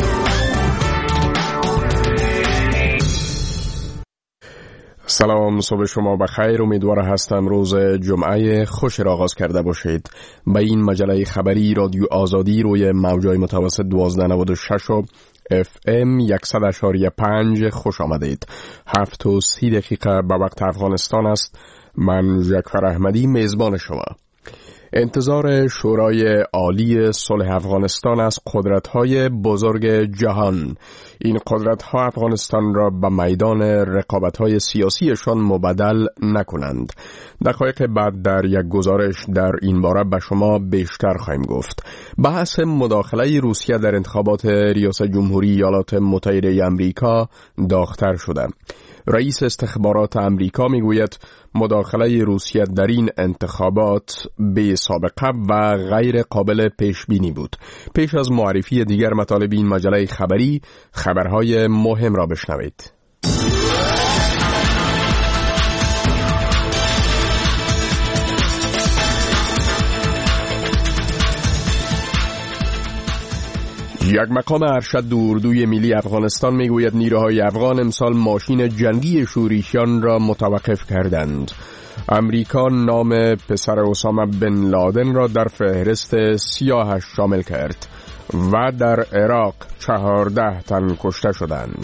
سلام، صبح شما بخیر. امیدوار هستم روز جمعه خوش را آغاز کرده باشید. به این مجله خبری رادیو آزادی روی موجای متوسط 1296 و FM 100.5 خوش آمدید. 7:30 به وقت افغانستان است. من جعفر احمدی میزبان شما. انتظار شورای عالی صلح افغانستان از قدرت‌های بزرگ جهان. این قدرت‌ها افغانستان را به میدان رقابت‌های سیاسیشان مبدل نکنند. دقایق بعد در یک گزارش در این باره به شما بیشتر خواهیم گفت. بحث مداخله روسیه در انتخابات ریاست جمهوری ایالات متحده آمریکا داغ‌تر شده. رئیس استخبارات آمریکا میگوید مداخله روسیه در این انتخابات بی سابقه و غیر قابل پیش بینی بود. پیش از معرفی دیگر مطالب این مجله خبری، خبرهای مهم را بشنوید. یک مقام ارشد اردوی ملی افغانستان میگوید نیروهای افغان امسال ماشین جنگی شوریشیان را متوقف کردند. امریکا نام پسر اسامه بن لادن را در فهرست سیاهش شامل کرد و در عراق 14 تن کشته شدند.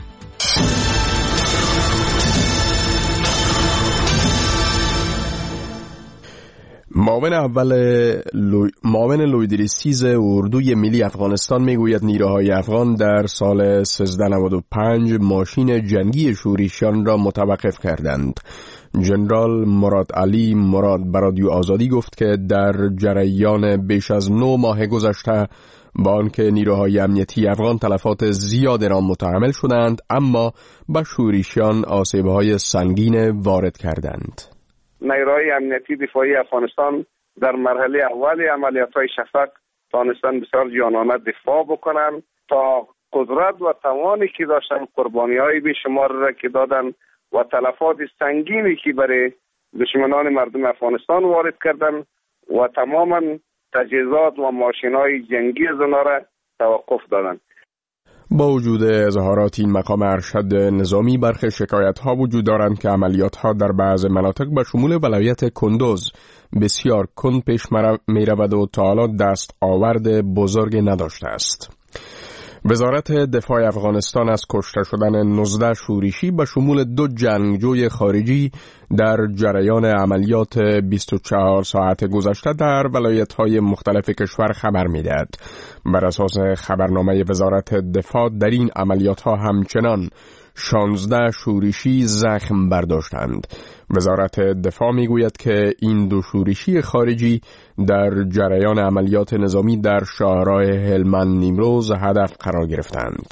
معاون لویدریسیز اردوی ملی افغانستان میگوید نیروهای افغان در سال 1395 ماشین جنگی شوریشیان را متوقف کردند. جنرال مراد علی مراد به رادیو آزادی گفت که در جریان بیش از 9 ماه گذشته با آنکه نیروهای امنیتی افغان تلفات زیاد را متحمل شدند، اما به شوریشیان آسیب‌های سنگین وارد کردند. نیروهای امنیتی دفاعی افغانستان در مرحله اول عملیات‌های شفق توانستن بسیار جانانه دفاع بکنن تا قدرت و توانی که داشتن قربانی‌های بیشمار را که دادن و تلفات سنگینی که برای دشمنان مردم افغانستان وارد کردن و تماما تجهیزات و ماشین‌های جنگی زنا را توقف دادن. با وجود اظهارات این مقام ارشد نظامی، برخی شکایت‌ها وجود دارند که عملیات‌ها در بعض مناطق به شمول ولایت کندوز بسیار کند پیش می‌رود و تا حالا دست آورد بزرگی نداشته است. وزارت دفاع افغانستان از کشته شدن 19 شورشی به شمول 2 جنگجوی خارجی در جریان عملیات 24 ساعت گذشته در ولایت‌های مختلف کشور خبر می‌دهد. بر اساس خبرنامه وزارت دفاع در این عملیات‌ها همچنان 16 شورشی زخم برداشتند. وزارت دفاع میگوید که این 2 شورشی خارجی در جریان عملیات نظامی در شهرهای هلمند نیمروز هدف قرار گرفتند.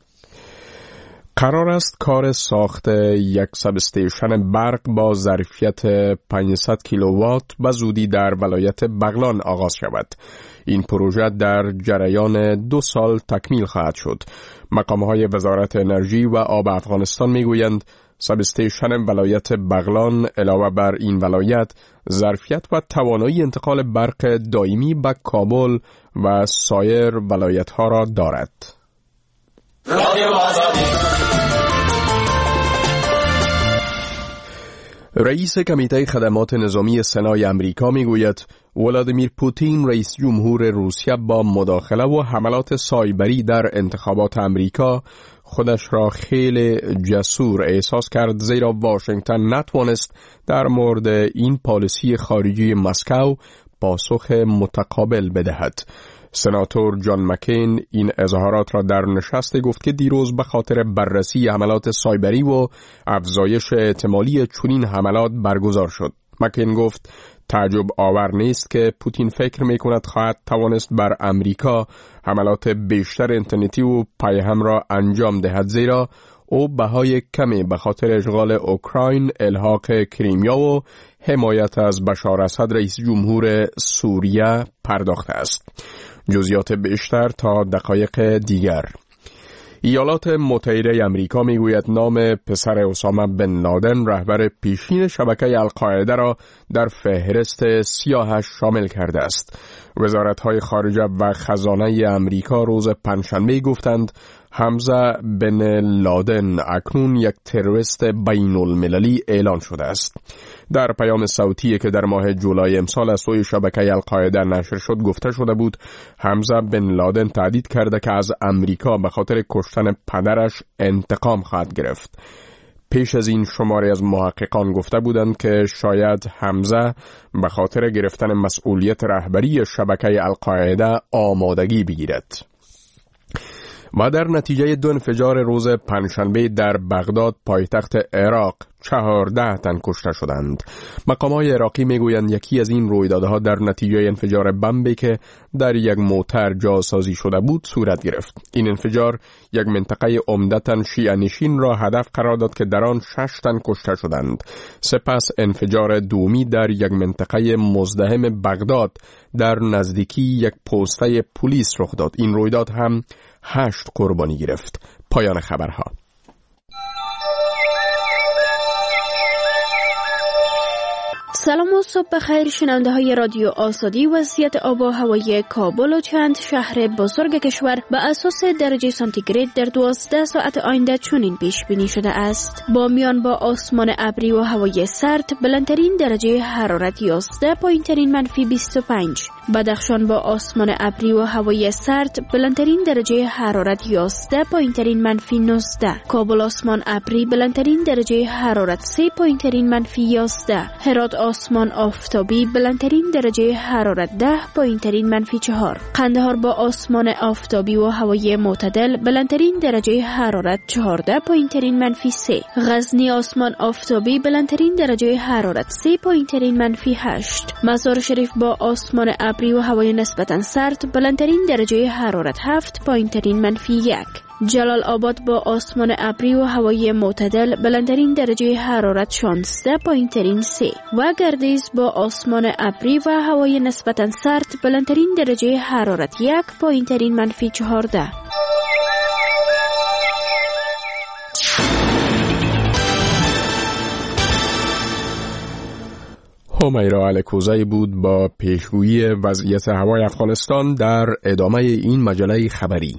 قرار است کار ساخت یک ساب استیشن برق با ظرفیت 500 کیلووات به زودی در ولایت بغلان آغاز شود. این پروژه در جریان 2 سال تکمیل خواهد شد. مقام‌های وزارت انرژی و آب افغانستان میگویند ساب استیشن ولایت بغلان علاوه بر این ولایت ظرفیت و توانایی انتقال برق دائمی به کابل و سایر ولایت‌ها را دارد. رئیس کمیته خدمات نظامی سنای امریکا میگوید ولادیمیر پوتین رئیس جمهور روسیه با مداخله و حملات سایبری در انتخابات امریکا خودش را خیلی جسور احساس کرد، زیرا واشنگتن نتوانست در مورد این پالیسی خارجی مسکو پاسخ متقابل بدهد. سناتور جان مکین این اظهارات را در نشست گفت که دیروز به خاطر بررسی حملات سایبری و افزایش احتمالی چنین حملات برگزار شد. مکین گفت تعجب آور نیست که پوتین فکر می‌کند خواهد توانست بر امریکا حملات بیشتر اینترنتی و پیهم را انجام دهد، زیرا او بهای کمی به خاطر اشغال اوکراین، الحاق کریمیا و حمایت از بشار اسد رئیس جمهور سوریه پرداخته است. جزئیات بیشتر تا دقایق دیگر. ایالات متحده امریکا میگوید نام پسر اسامه بن لادن رهبر پیشین شبکه القاعده را در فهرست سیاهش شامل کرده است. وزارت‌های خارجه و خزانه امریکا روز پنجشنبه گفتند حمزه بن لادن اکنون یک تروریست بین المللی اعلان شده است. در پیام صوتی که در ماه جولای امسال از سوی شبکه القاعده نشر شد گفته شده بود حمزه بن لادن تهدید کرده که از امریکا به خاطر کشتن پدرش انتقام خواهد گرفت. پیش از این شماری از محققان گفته بودند که شاید حمزه به خاطر گرفتن مسئولیت رهبری شبکه القاعده آمادگی بگیرد. و در نتیجه 2 انفجار روز پنجشنبه در بغداد پایتخت عراق 14 تن کشته شدند. مقامات عراقی میگویند یکی از این رویدادها در نتیجه انفجار بمبی که در یک موتر جاسازی شده بود صورت گرفت. این انفجار یک منطقه عمدتاً شیعه نشین را هدف قرار داد که در آن 6 تن کشته شدند. سپس انفجار دومی در یک منطقه مزدحم بغداد در نزدیکی یک پسته پلیس رخ داد. این رویداد هم 8 قربانی گرفت. پایان خبرها. سلام و صبح بخیر شنونده های رادیو آزادی. وضعیت آب و هوای کابل و چند شهر بزرگ کشور به اساس درجه سانتیگراد در 12 ساعت آینده چنین پیش بینی شده است: بامیان با آسمان ابری و هوای سرد بلندترین درجه حرارت 11، پایینترین منفی 25. بدخشان با آسمان ابری و هوای سرد بلندترین درجه حرارت 11، پایینترین منفی 19. کابل آسمان ابری بلندترین درجه حرارت 3، پایینترین منفی 11. هرات آسمان آفتابی بلندترین درجه حرارت 10، پایینترین منفی 4. قندهار با آسمان آفتابی و هوای معتدل بلندترین درجه حرارت 14، پایینترین منفی 3. غزنی آسمان آفتابی بلندترین درجه حرارت 3، پایینترین منفی 8. مزار شریف با آسمان ابری و هوای نسبتا سرد بلندترین درجه حرارت 7، پایینترین منفی 1. جلال آباد با آسمان ابری و هوای معتدل بلندترین درجه حرارت 16، پایینترین 3. و گردیز با آسمان ابری و هوای نسبتا سرد بلندترین درجه حرارت 1، پایینترین منفی 14. همیرا الکوزی بود با پیشگویی وضعیت هوای افغانستان در ادامه این مجله خبری.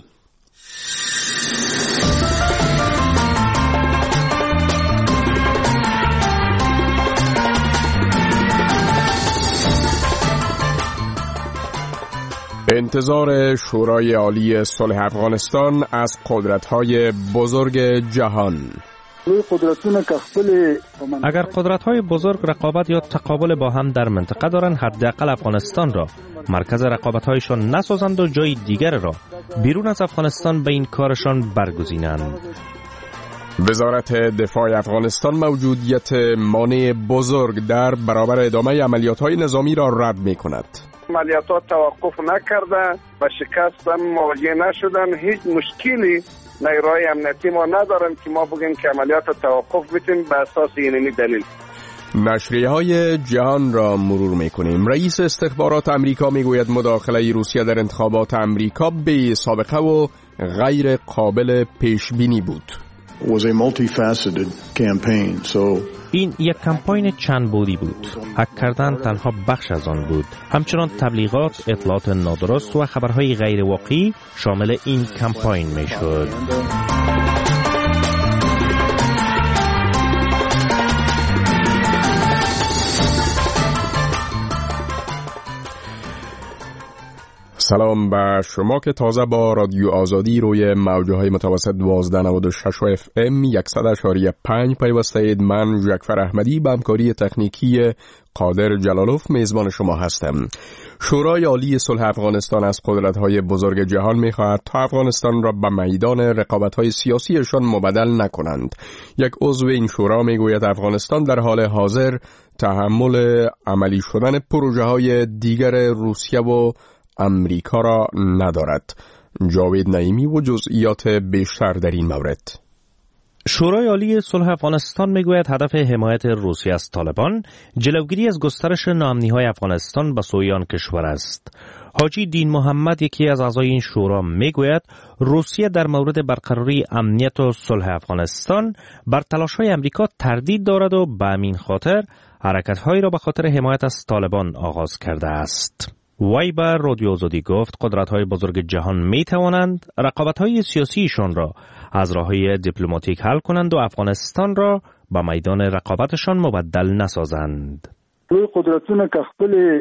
انتظار شورای عالی صلح افغانستان از قدرت‌های بزرگ جهان. اگر قدرت‌های بزرگ رقابت یا تقابل با هم در منطقه دارند، حداقل افغانستان را مرکز رقابت‌هایشان نسازند و جای دیگر را بیرون از افغانستان به این کارشان برگزینند. وزارت دفاع افغانستان موجودیت مانع بزرگ در برابر ادامه عملیات‌های نظامی را رد می‌کند. عملیاتات توقف نکرده و شکست هم مواجه نشدن. هیچ مشکلی نیروهای امنیتی ما ندارن که ما بگیم که عملیات توقف بتیم به اساس اینمی دلیل. نشریه‌های جهان را مرور می‌کنیم. رئیس استخبارات امریکا میگوید مداخله روسیه در انتخابات امریکا بی سابقه و غیر قابل پیش بینی بود. این یک کمپاین چند بعدی بود. حک کردن تنها بخش از آن بود. همچنان تبلیغات، اطلاعات نادرست و خبرهای غیر واقعی شامل این کمپاین میشد. سلام به شما که تازه با رادیو آزادی روی موجهای متوسط 1296 FM 100.5 پیوسته اید. من جعفر احمدی به همکاری تکنیکی قادر جلالوف میزبان شما هستم. شورای عالی صلح افغانستان از قدرت‌های بزرگ جهان می‌خواهد تا افغانستان را به میدان رقابت‌های سیاسیشان مبدل نکنند. یک عضو این شورا میگوید افغانستان در حال حاضر تحمل عملی شدن پروژه‌های دیگر روسیه و امریکا را ندارد. جاوید نعیمی و جزئیات بیشتر در این مورد. شورای عالی صلح افغانستان میگوید هدف حمایت روسیه از طالبان جلوگیری از گسترش ناامنی‌های افغانستان به سوی آن کشور است. حاجی دین محمد، یکی از اعضای این شورا، میگوید روسیه در مورد برقراری امنیت و صلح افغانستان بر تلاش‌های امریکا تردید دارد و به همین خاطر حرکت‌هایی را به خاطر حمایت از طالبان آغاز کرده است. وی به رادیو آزادی گفت قدرت‌های بزرگ جهان می‌توانند رقابت‌های سیاسیشان را از راه‌های دیپلماتیک حل کنند و افغانستان را به میدان رقابتشان مبدل نسازند. دوی قدرتونه که خپل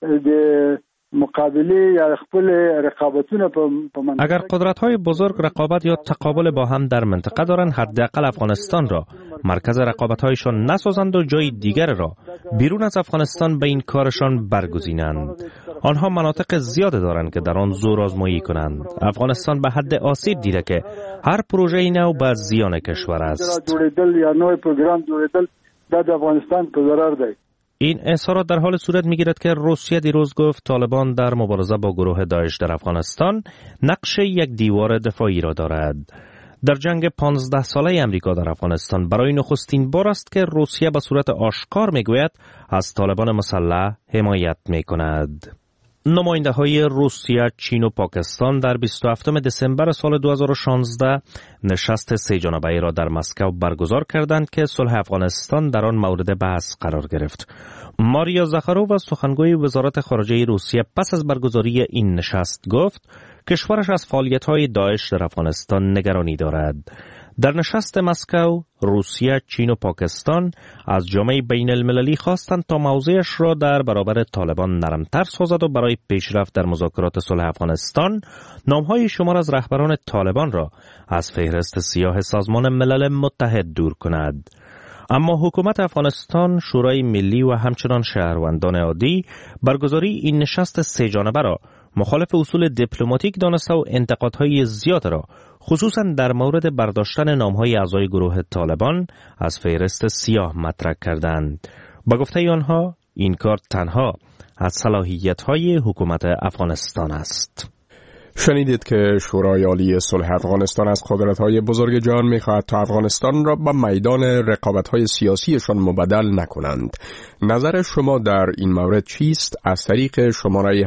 مقابله یا خپل رقابتونه په منطقه، اگر قدرت‌های بزرگ رقابت یا تقابل با هم در منطقه دارند، حداقل افغانستان را مرکز رقابت‌هایشان نسازند و جای دیگر را بیرون از افغانستان به این کارشان برگزینند. آنها مناطق زیاد دارند که در آن زور آزمایی کنند. افغانستان به حد آسیب دیده که هر پروژه نو به زیان کشور است. جوړېدل یا نوې پروګرام جوړېدل د افغانستان په ضرر دی. این اظهارات در حال صورت می‌گیرد که روسیه دیروز گفت طالبان در مبارزه با گروه داعش در افغانستان نقش یک دیوار دفاعی را دارد. در جنگ 15 ساله امریکا در افغانستان برای نخستین بار است که روسیه به صورت آشکار میگوید از طالبان مسلح حمایت میکند. نماینده‌های روسیه، چین و پاکستان در 27 دسامبر سال 2016 نشست سه جانبه‌ای را در مسکو برگزار کردند که صلح افغانستان در آن مورد بحث قرار گرفت. ماریا زاخارووا، سخنگوی وزارت خارجه روسیه، پس از برگزاری این نشست گفت کشورش از فعالیت‌های داعش در افغانستان نگرانی دارد. در نشست مسکو، روسیه، چین و پاکستان از جامعه بین المللی خواستند تا موضعش را در برابر طالبان نرمتر سازد و برای پیشرفت در مذاکرات صلح افغانستان نامهای شمار از رهبران طالبان را از فهرست سیاه سازمان ملل متحد دور کند. اما حکومت افغانستان، شورای ملی و همچنان شهروندان عادی برگزاری این نشست سه جانبه را مخالف اصول دیپلماتیک دانسته و انتقادهای زیاد را خصوصا در مورد برداشتن نامهای اعضای گروه طالبان از فهرست سیاه مطرح کردند. با گفته آنها این کار تنها از صلاحیت‌های حکومت افغانستان است. شنیدید که شورای عالی صلح افغانستان از قدرت‌های بزرگ جهان می‌خواهد تا افغانستان را به میدان رقابت‌های سیاسیشان مبدل نکنند. نظر شما در این مورد چیست؟ از طریق شماره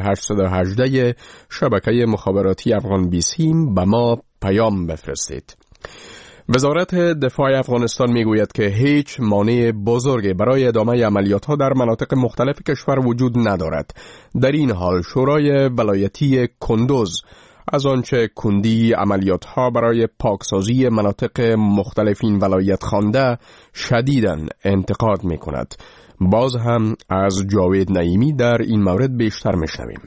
818 شبکه مخابراتی افغان بیسیم به ما پیام بفرستید. وزارت دفاع افغانستان میگوید که هیچ مانع بزرگی برای ادامه عملیات‌ها در مناطق مختلف کشور وجود ندارد. در این حال شورای ولایتی کندوز از آنچه کندی عملیات‌ها برای پاکسازی مناطق مختلف این ولایت خوانده شدیداً انتقاد می‌کند. باز هم از جاوید نعیمی در این مورد بیشتر می‌شنویم.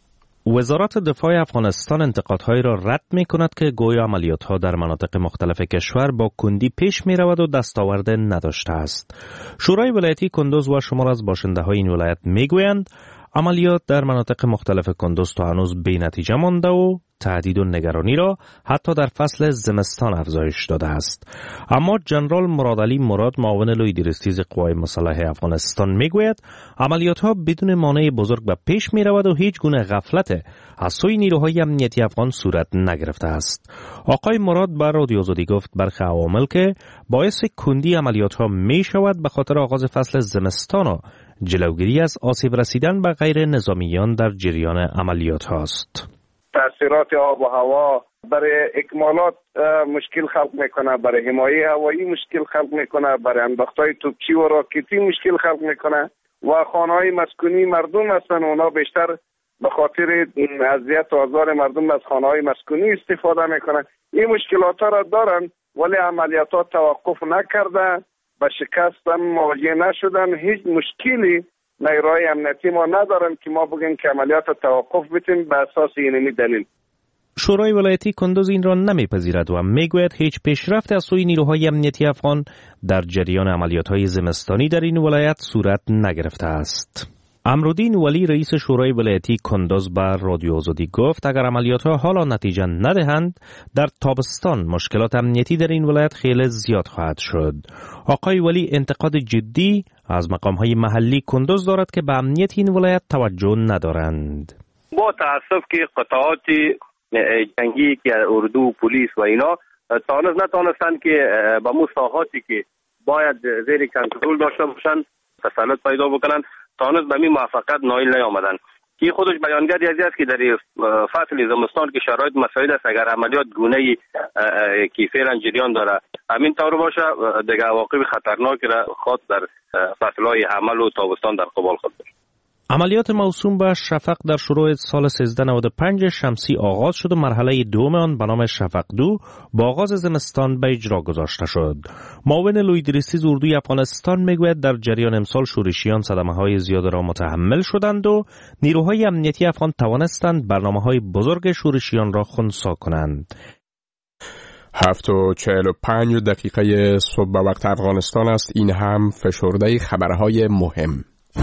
وزارت دفاع افغانستان انتقادهایی را رد می کند که گویا عملیات‌ها در مناطق مختلف کشور با کندی پیش می رود و دستاورد نداشته است. شورای ولایتی کندوز و شمار از باشنده‌های این ولایت می گویند عملیات در مناطق مختلف کندوز تا هنوز بی نتیجه مانده و تهدید و نگرانی را حتی در فصل زمستان افزایش داده است. اما جنرال مرادعلی مراد، معاون لوی دیرستیز قوای مسلح افغانستان، میگوید عملیات‌ها بدون مانع بزرگ به پیش می‌رود و هیچ گونه غفلت از سوی نیروهای امنیتی افغان صورت نگرفته است. آقای مراد بر رادیو آزادی گفت برخی عوامل که باعث کندی عملیات‌ها می‌شود به خاطر آغاز فصل زمستان و جلوگیری از آسیب رسیدن به غیر نظامیان در جریان عملیات هاست. تاثیرات آب و هوا برای اکمالات مشکل خلق میکنه، برای حمایه هوایی مشکل خلق میکنه، برای انداختهای توپچی و راکتی مشکل خلق میکنه و خانه‌های مسکونی مردم هستن، اونا بیشتر به خاطر اذیت و آزار مردم از خانه‌های مسکونی استفاده میکنن. این مشکلات را دارن ولی عملیاتات توقف نکرده، به شکست هم مواجه نشدن، هیچ مشکلی نیروهای امنیتی ما ندارن که ما بگیم که عملیات توقف بتیم به اساس اینمی دلیل. شورای ولایتی کندوز این را نمیپذیرد و میگوید هیچ پیشرفت از سوی نیروهای امنیتی افغان در جریان عملیات‌های زمستانی در این ولایت صورت نگرفته است. امرالدین ولی رئیس شورای ولایتی کندوز به رادیو آزادی گفت اگر عملیات‌ها حالا نتیجه ندهند در تابستان مشکلات امنیتی در این ولایت خیلی زیاد خواهد شد. آقای ولی انتقاد جدی از مقام‌های محلی کندوز دارد که به امنیت این ولایت توجه ندارند. با تأسف که قطعات جنگی که اردو پلیس و اینا نتانستند که با مساحاتی که باید زیر کنترل داشته باشند تسلط پیدا بکنند، تانست به می موفقیت نایل نیامدند که خودش بیانگر ازی است که در فصل زمستان که شرایط مساعد است اگر عملیات گونه‌ای که فعلا جریان داره همین طور باشه دیگه عواقب خطرناکی را خود در فصل‌های حمل و تابستان در قبال خود داشت. عملیات موسوم به شفق در شروع سال 1395 شمسی آغاز شد و مرحله دوم آن به نام شفق 2 با آغاز زمستان به اجرا گذاشته شد. معاون لویدریسیز اردوی افغانستان میگوید در جریان امسال شورشیان صدمه‌های زیاد را متحمل شدند و نیروهای امنیتی افغان توانستند برنامه‌های بزرگ شورشیان را خنثی کنند. 7:45 صبح به وقت افغانستان است. این هم فشرده خبرهای مهم.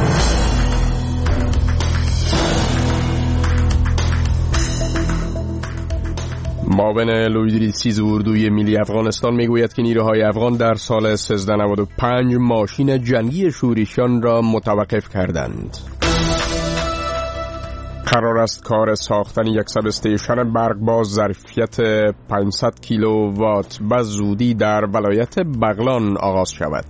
معاون لویدریسیز اردوی ملی افغانستان میگوید که نیروهای افغان در سال 1395 ماشین جنگی شورشیان را متوقف کردند. قرار است کار ساختن یک سب استیشن برق با ظرفیت 500 کیلووات به زودی در ولایت بغلان آغاز شود.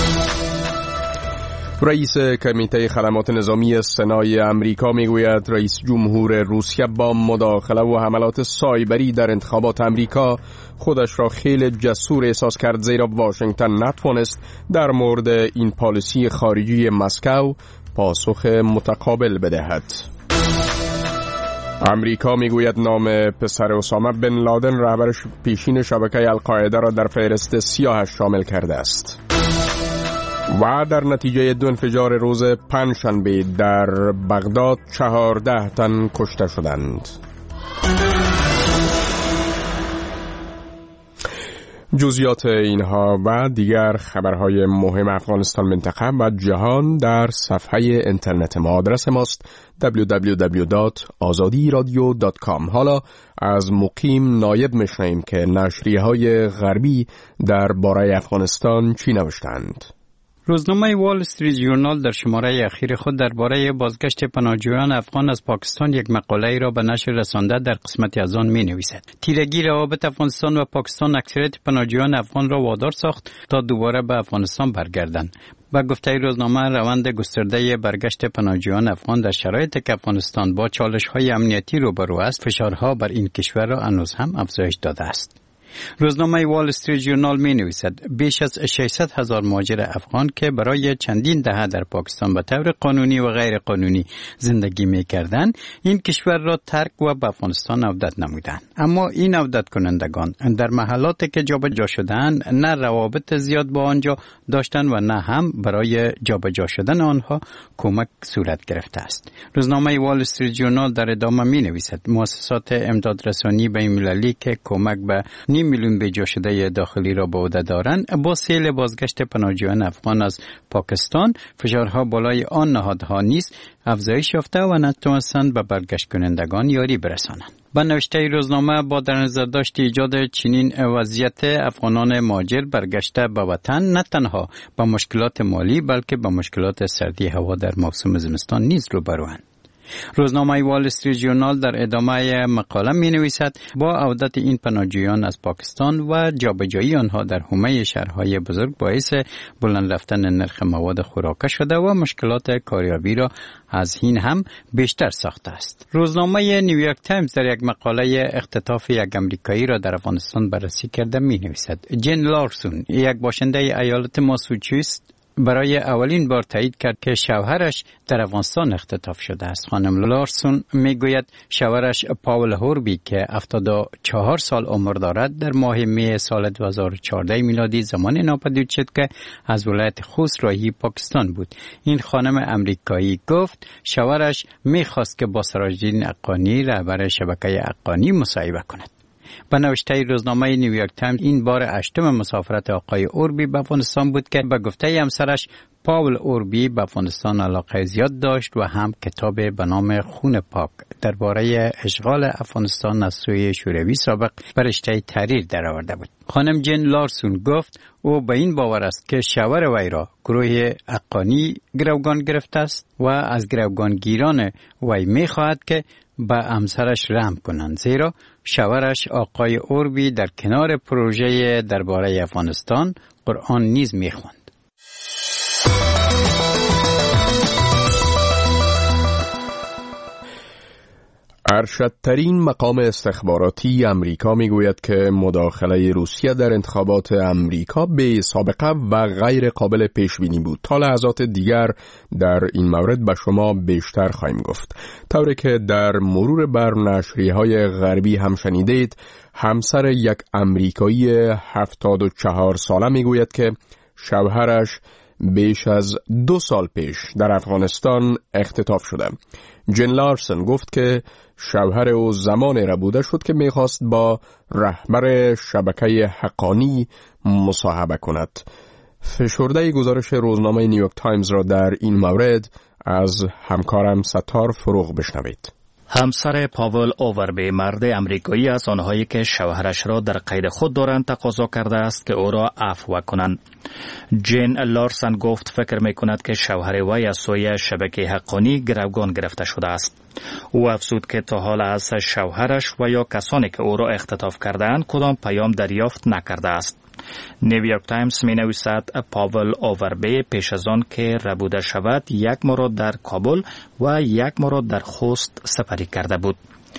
رئیس کمیته خدمات نظامی سنای امریکا میگوید رئیس جمهور روسیه با مداخله و حملات سایبری در انتخابات امریکا خودش را خیلی جسور احساس کرد، زیرا واشنگتن نتوانست در مورد این پالیسی خارجی مسکو پاسخ متقابل بدهد. امریکا میگوید نام پسر اسامه بن لادن رهبر پیشین شبکه القاعده را در فهرست سیاهش شامل کرده است. و در نتیجه 2 انفجار روز پنجشنبه در بغداد 14 تن کشته شدند. جزئیات اینها و دیگر خبرهای مهم افغانستان، منطقه و جهان در صفحه اینترنت ما. آدرس ماست www.azadiradio.com. حالا از مقیم نایب میشنویم که نشریه‌های غربی درباره افغانستان چی نوشتند. روزنامه وال استریت ژورنال در شماره اخیر خود درباره بازگشت پناهجویان افغان از پاکستان یک مقاله را به نشر رسانده. در قسمتی از آن می نویسد تیرگی روابط افغانستان و پاکستان اکثریت پناهجویان افغان را وادار ساخت تا دوباره به افغانستان برگردند. با گفته روزنامه روند گسترده برگشت پناهجویان افغان در شرایطی که افغانستان با چالش‌های امنیتی روبرو است فشارها بر این کشور را هنوز هم افزایش داده است. روزنامه وال استریت ژورنال می نویسد بیش از 600,000 مهاجر افغان که برای چندین دهه در پاکستان به طور قانونی و غیر قانونی زندگی می کردند این کشور را ترک و به افغانستان عودت نمودند. اما این عودت کنندگان در محلاتی که جابجا شدند نه روابط زیاد با آنجا داشتند و نه هم برای جابجا شدن آنها کمک صورت گرفته است. روزنامه وال استریت ژورنال در ادامه می نویسد مؤسسات امدادرسانی بین‌المللی که کمک به 2 میلیون بیجا شده داخلی را به عهده دارند با سیل بازگشت پناهجویان افغان از پاکستان فشارها بالای آن نهادها نیز افزایش یافته و نتوانستند به برگشت کنندگان یاری برسانند. با نوشته روزنامه با در نظر داشت ایجاد چنین وضعیت افغانان مهاجر برگشته به وطن نه تنها با مشکلات مالی بلکه با مشکلات سردی هوا در موسم زمستان نیز روبروند. روزنامه وال استریت ژورنال در ادامه مقاله می نویسد با عودت این پناهجویان از پاکستان و جابجایی آنها در حومه شهرهای بزرگ باعث بلند رفتن نرخ مواد خوراکه شده و مشکلات کاریابی را از این هم بیشتر ساخته است. روزنامه نیویورک تایمز در یک مقاله اختطاف یک آمریکایی را در افغانستان بررسی کرده می نویسد جین لارسون یک باشنده ایالت ماساچوست برای اولین بار تایید کرد که شوهرش در افغانستان اختطاف شده است. خانم لارسون میگوید شوهرش پاول هوربی که 74 سال عمر دارد در ماه می سال 2014 میلادی زمان ناپدید شد که از ولایت خوست راهی پاکستان بود. این خانم امریکایی گفت شوهرش میخواست که با سراج‌الدین حقانی رهبر شبکه حقانی مصاحبه کند. به نوشته روزنامه نیویورک تایمز این بار 8م مسافرت آقای اوربی به افغانستان بود که به گفته همسرش پاول اوربی به افغانستان علاقه زیاد داشت و هم کتاب به نام خون پاک درباره اشغال افغانستان از سوی شوروی سابق به رشته تحریر درآورده بود. خانم جین لارسون گفت او به این باور است که شوهر وی را گروه حقانی گروگان گرفته است و از گروگانگیران وی می‌خواهد که به همسرش رحم کنند، زیرا شوهرش آقای اوربی در کنار پروژه درباره افغانستان قرآن نیز می‌خواند. ارشدترین مقام استخباراتی امریکا میگوید که مداخله روسیه در انتخابات امریکا به سابقه و غیر قابل پیش بینی بود. تا لحظات دیگر در این مورد به شما بیشتر خواهیم گفت. طوری که در مرور بر نشریه‌های غربی هم شنیدید، همسر یک امریکایی 74 ساله میگوید که شوهرش بیش از 2 سال پیش در افغانستان اختطاف شده. جین لارسن گفت که شوهر او زمانی را بوده شد که میخواست با رهبر شبکه حقانی مصاحبه کند. فشرده گزارش روزنامه نیویورک تایمز را در این مورد از همکارم ستار فروغ بشنوید. همسر پاول اووربی، مرد امریکایی از آنهایی که شوهرش را در قید خود دارند، تقاضا کرده است که او را عفو کنند. جین لارسن گفت فکر می‌کند که شوهر وی از سوی شبکه حقانی گروگان گرفته شده است. او افزود که تا حال از شوهرش و یا کسانی که او را اختطاف کرده‌اند کدام پیام دریافت نکرده است. نیویورک تایمز می نویسد پاول اووربی پیش از آن که ربوده شود 1 ماه در کابل و 1 ماه در خوست سپری کرده بود.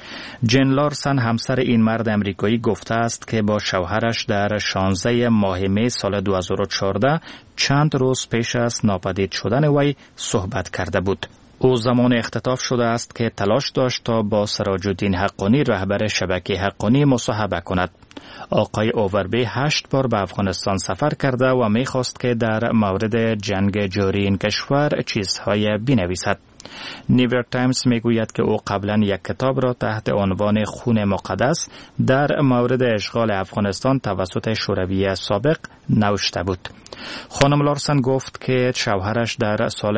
جین لارسن همسر این مرد امریکایی گفته است که با شوهرش در 16 ماه می سال 2014 چند روز پیش از ناپدید شدن وی صحبت کرده بود. او زمان اختطاف شده است که تلاش داشت تا با سراج‌الدین حقانی رهبر شبکه حقانی مصاحبه کند. آقای اووربی 8 بار به افغانستان سفر کرده و می‌خواست که در مورد جنگ جاری این کشور چیزهای بنویسد. نیویورک تایمز میگوید که او قبلا یک کتاب را تحت عنوان خون مقدس در مورد اشغال افغانستان توسط شوروی سابق نوشته بود. خانم لارسن گفت که شوهرش در سال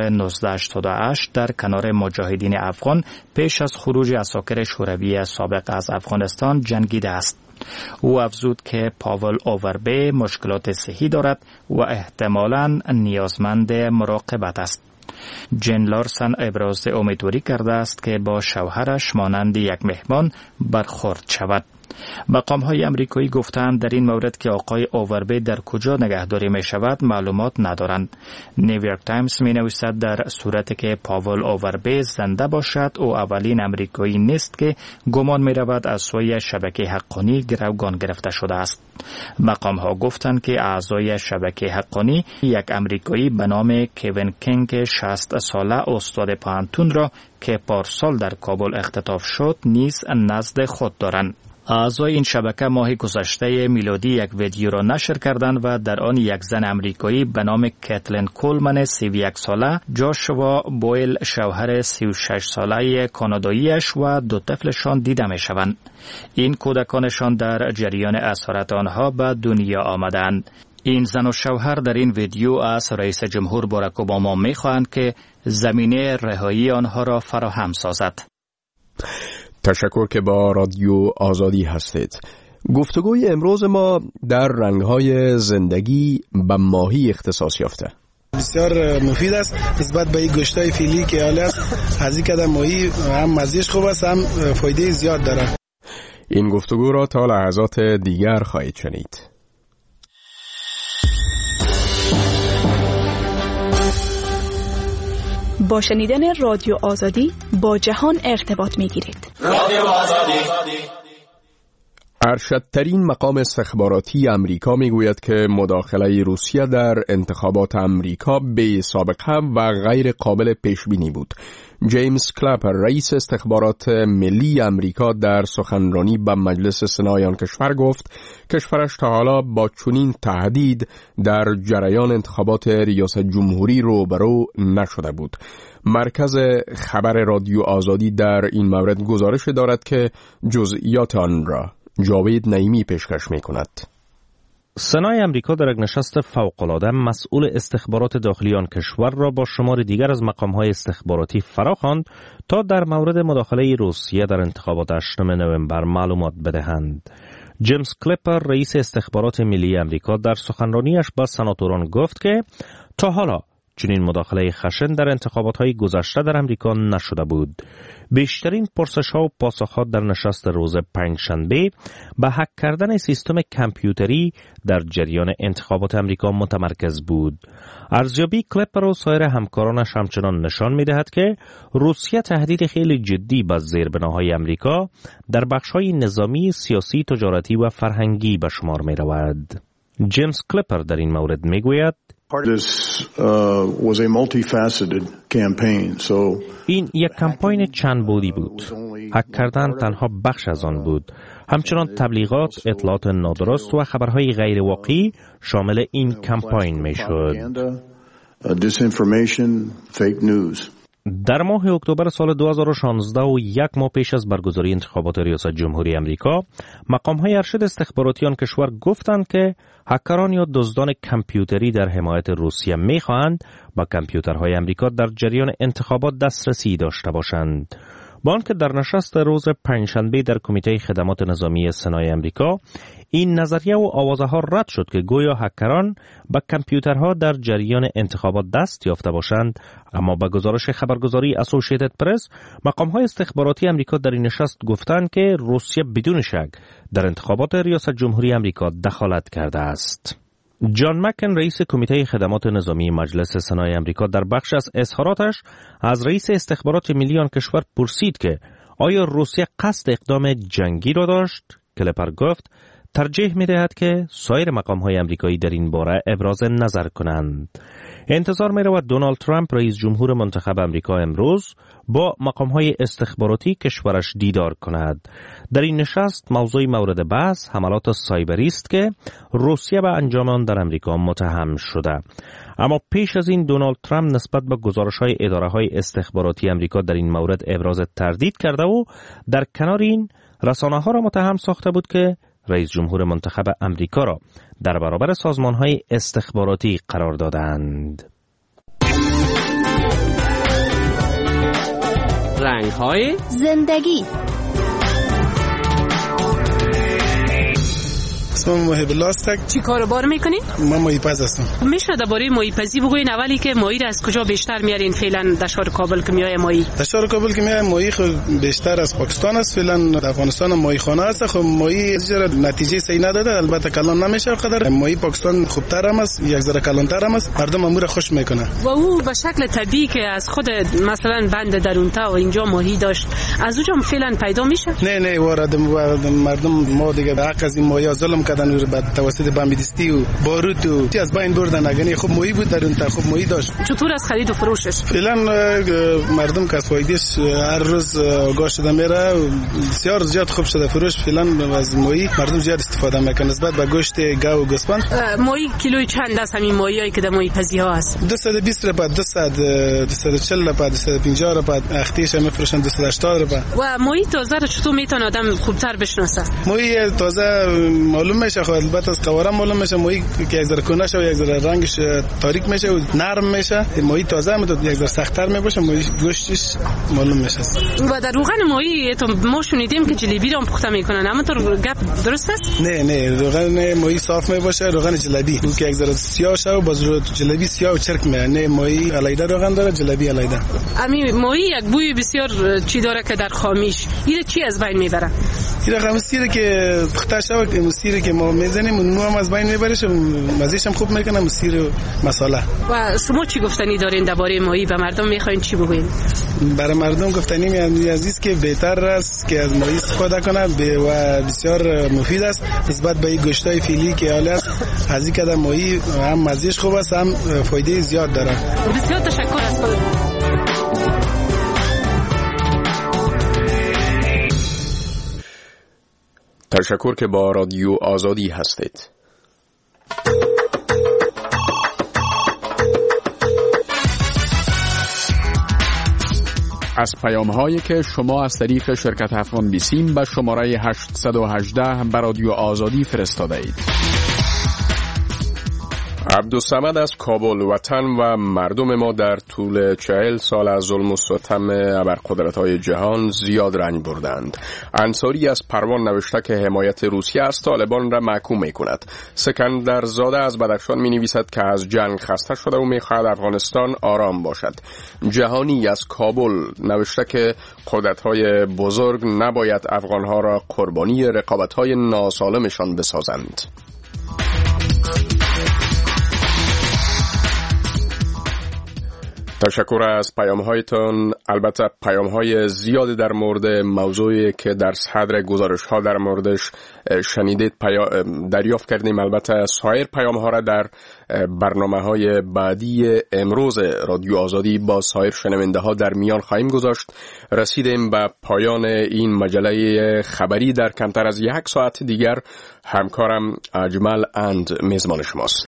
1988 در کنار مجاهدین افغان پیش از خروج عساکر شوروی سابق از افغانستان جنگیده است. او افزود که پاول اووربی مشکلات صحی دارد و احتمالاً نیازمند مراقبت است. جین لارسن ابراز امیدواری کرده است که با شوهرش مانند یک مهمان برخورد شود. مقام‌های امریکایی گفتند در این مورد که آقای اووربی در کجا نگهداری می شود معلومات ندارند. نیویورک تایمز می نویسد در صورتی که پاول اووربی زنده باشد او اولین امریکایی نیست که گمان می رود از سوی شبکه حقانی گروگان گرفته شده است. مقام‌ها گفتند که اعضای شبکه حقانی یک امریکایی به نام کوین کینگ 60 ساله استاد پانتون را که پارسال در کابل اختطاف شد نیز نزد خود دارند. اعضای این شبکه ماه گذشته میلادی یک ویدیو را نشر کردند و در آن یک زن امریکایی به نام کتلین کولمن 31 ساله، جاشوا بویل شوهر 36 ساله کاناداییش و 2 طفلشان دیده می شوند. این کودکانشان در جریان اسارت آنها به دنیا آمدند. این زن و شوهر در این ویدیو از رئیس جمهور باراک اوباما می خواهند که زمینه رهایی آنها را فراهم سازد. تشکر که با رادیو آزادی هستید. گفتگوی امروز ما در رنگ‌های زندگی به ماهی اختصاص یافته. بسیار مفید است نسبت به این گوشتای فیلی که حالی است. از این قدم ماهی هم مزیش خوب است هم فایده زیاد داره. این گفتگو را تا لحظات دیگر خواهید شنید. با شنیدن رادیو آزادی با جهان ارتباط می‌گیرید. رادیو آزادی. ارشدترین مقام استخباراتی امریکا میگوید که مداخله روسیه در انتخابات امریکا بی سابقه و غیر قابل پیش بینی بود. جیمز کلپر رئیس استخبارات ملی امریکا در سخنرانی به مجلس سنای آن کشور گفت کشورش تا حالا با چنین تهدید در جریان انتخابات ریاست جمهوری روبرو نشده بود. مرکز خبر رادیو آزادی در این مورد گزارش دارد که جزئیات آن را جاوید نعیمی پیشکش می‌کند. سنای امریکا در یک نشست فوق‌العاده مسئول استخبارات داخلی آن کشور را با شمار دیگر از مقام‌های استخباراتی فراخواند تا در مورد مداخله روسیه در انتخابات 8 نوامبر معلومات بدهند. جیمز کلپر رئیس استخبارات ملی امریکا در سخنرانیش با سناتوران گفت که تا حالا چنین مداخله خشن در انتخابات‌های گذشته در امریکا نشده بود. بیشترین پرسش‌ها و پاسخ‌ها در نشست روز پنجشنبه به هک کردن سیستم کامپیوتری در جریان انتخابات امریکا متمرکز بود. ارزیابی کلپر و سایر همکارانش همچنان نشان می‌دهد که روسیه تهدید خیلی جدی به زیربناهای امریکا در بخش‌های نظامی، سیاسی، تجارتی و فرهنگی به شمار می‌رود. جیمز کلپر در این مورد می‌گوید این یک کمپاین چند بعدی بود. هک کردن تنها بخش از آن بود. همچنان تبلیغات، اطلاعات نادرست و خبرهای غیر واقعی شامل این کمپاین می شد. در ماه اکتبر سال 2016 و یک ماه پیش از برگزاری انتخابات ریاست جمهوری امریکا، مقام‌های ارشد استخباراتی آن کشور گفتند که هکران یا دزدان کامپیوتری در حمایت روسیه می‌خواهند با کامپیوترهای امریکا در جریان انتخابات دسترسی داشته باشند. با آنکه در نشست روز پنجشنبه در کمیته خدمات نظامی سنای امریکا این نظریه و آوازها رد شد که گویا هکران با کامپیوترها در جریان انتخابات دست یافته باشند، اما با گزارش خبرگزاری اسوسییتد پرس مقام‌های استخباراتی امریکا در این نشست گفتند که روسیه بدون شک در انتخابات ریاست جمهوری امریکا دخالت کرده است. جان مکن رئیس کمیته خدمات نظامی مجلس سنای امریکا در بخش از اظهاراتش از رئیس استخبارات ملی آن کشور پرسید که آیا روسیه قصد اقدام جنگی را داشت؟ کلپر گفت ترجیح می‌دهد که سایر مقام‌های امریکایی در این باره ابراز نظر کنند. انتظار می‌رود دونالد ترامپ رئیس جمهور منتخب امریکا امروز با مقام‌های استخباراتی کشورش دیدار کند. در این نشست موضوع مورد بحث حملات سایبری است که روسیه به انجام آن در امریکا متهم شده. اما پیش از این دونالد ترامپ نسبت به گزارش‌های اداره‌های استخباراتی امریکا در این مورد ابراز تردید کرده و در کنار این رسانه‌ها را متهم ساخته بود که رئیس جمهور منتخب امریکا را در برابر سازمان‌های استخباراتی قرار دادند. رنگ‌های زندگی. اسمم محب الله است. چی کارو بار میکنین؟ من ماهیپز هستم. میشه درباره ماهیپزی بگوین اولی که ماهی را از کجا بیشتر میارین فعلا در شهر کابل که میای ماهی؟ در شهر کابل که میای ماهی خب بیشتر از پاکستان است. فعلا در افغانستان ماهی خانه است. خب ماهی از نتیجه صحیح نداده. البته کلان نمیشه قدر. ماهی پاکستان خوبتر هم است، یک ذره کلانتر هم است. مردم امور خوش میکنه. و او به شکل طبیعی که از خود مثلا بند درونتا و اینجا ماهی داشت از اونجا فعلا پیدا میشه؟ نه وارد مردم ما دیگه حق از این ماهی ظلم کردن و بعد توسط بمبیدستی و باروت و از بین بردن. اگه خب ماهی بود در اون خب ماهی داشت. چطور از خرید و فروشش؟ فعلا مردم که از فایدهش هر روز آگاه شده میره و بسیار زیاد خوب شده فروش. فعلا از ماهی مردم زیاد استفاده میکنن نسبت به گوشت گاو و گوسفند. ماهی کیلوی چند است همین ماهیایی که در ماهی پزی ها هست؟ 220 روپیه، 240 روپیه، 250 روپیه، اختیش میفروشن 280 روپیه. و ماهی تازه رو چطور میتونه آدم خوبتر بشناسه؟ ماهی تازه معلوم میشه. خب البته از قواره معلوم میشه. ماهی که یک ذره کنش و یک ذره رنگش تاریک میشه و نرم میشه. ماهی تازه میاد یک ذره سخت‌تر میباشه. ماهی گوشتش معلوم میشه. و در روغن ماهی تو ما شنیدیم که جلیبی رو پخته میکنن، اما تو گپ درست است؟ نه روغن ماهی صاف میباشه. روغن جلیبی اون که یک ذره سیاه شه و باز جلیبی سیاه و چرک میاد. نه ماهی علیده روغن داره، جلیبی علیده. امی ماهی یک بوی بسیار چی داره که در خامیش این چی از بین میبره؟ این خاموسیره که پخته شود، خاموسیره که ما میزنیم اون هم از بین میبریش، مزیش هم خوب میکنم، سیر و مساله. و شما چی گفتنی دارین درباره ماهی؟ به مردم میخواین چی بگوین؟ برای مردم گفتنی میاد عزیز که بهتر است که از ماهی استفاده کنند و بسیار مفید است نسبت به گوشتای فیلی که حالی است. از این قدر ماهی هم مزیش خوب است، هم فایده زیاد داره. بسیار تشکر از خودت. تشکر که با رادیو آزادی هستید. از پیام‌هایی که شما از طریق شرکت افغان بیسیم به شماره 818 به رادیو آزادی فرستاده اید. عبدالصمد از کابل: وطن و مردم ما در طول 40 سال از ظلم و ستم ابرقدرت‌های جهان زیاد رنج بردند. انصاری از پروان نوشته که حمایت روسیه از طالبان را محکوم می‌کند. سکندرزاده از بدخشان می‌نویسد که از جنگ خسته شده و می‌خواهد افغانستان آرام باشد. جهانی از کابل نوشته که قدرت‌های بزرگ نباید افغان‌ها را قربانی رقابت‌های ناسالمشان بسازند. تشکر از پیام‌هایتان. البته پیام‌های زیادی در مورد موضوعی که در صدر گزارش‌ها در موردش شنیدید دریافت کردیم. البته سایر پیام‌ها را در برنامه‌های بعدی امروز رادیو آزادی با سایر شنونده‌ها در میان خواهیم گذاشت. رسیدیم به پایان این مجله خبری. در کمتر از 1 ساعت دیگر همکارم اجمل اند میزبان شماست.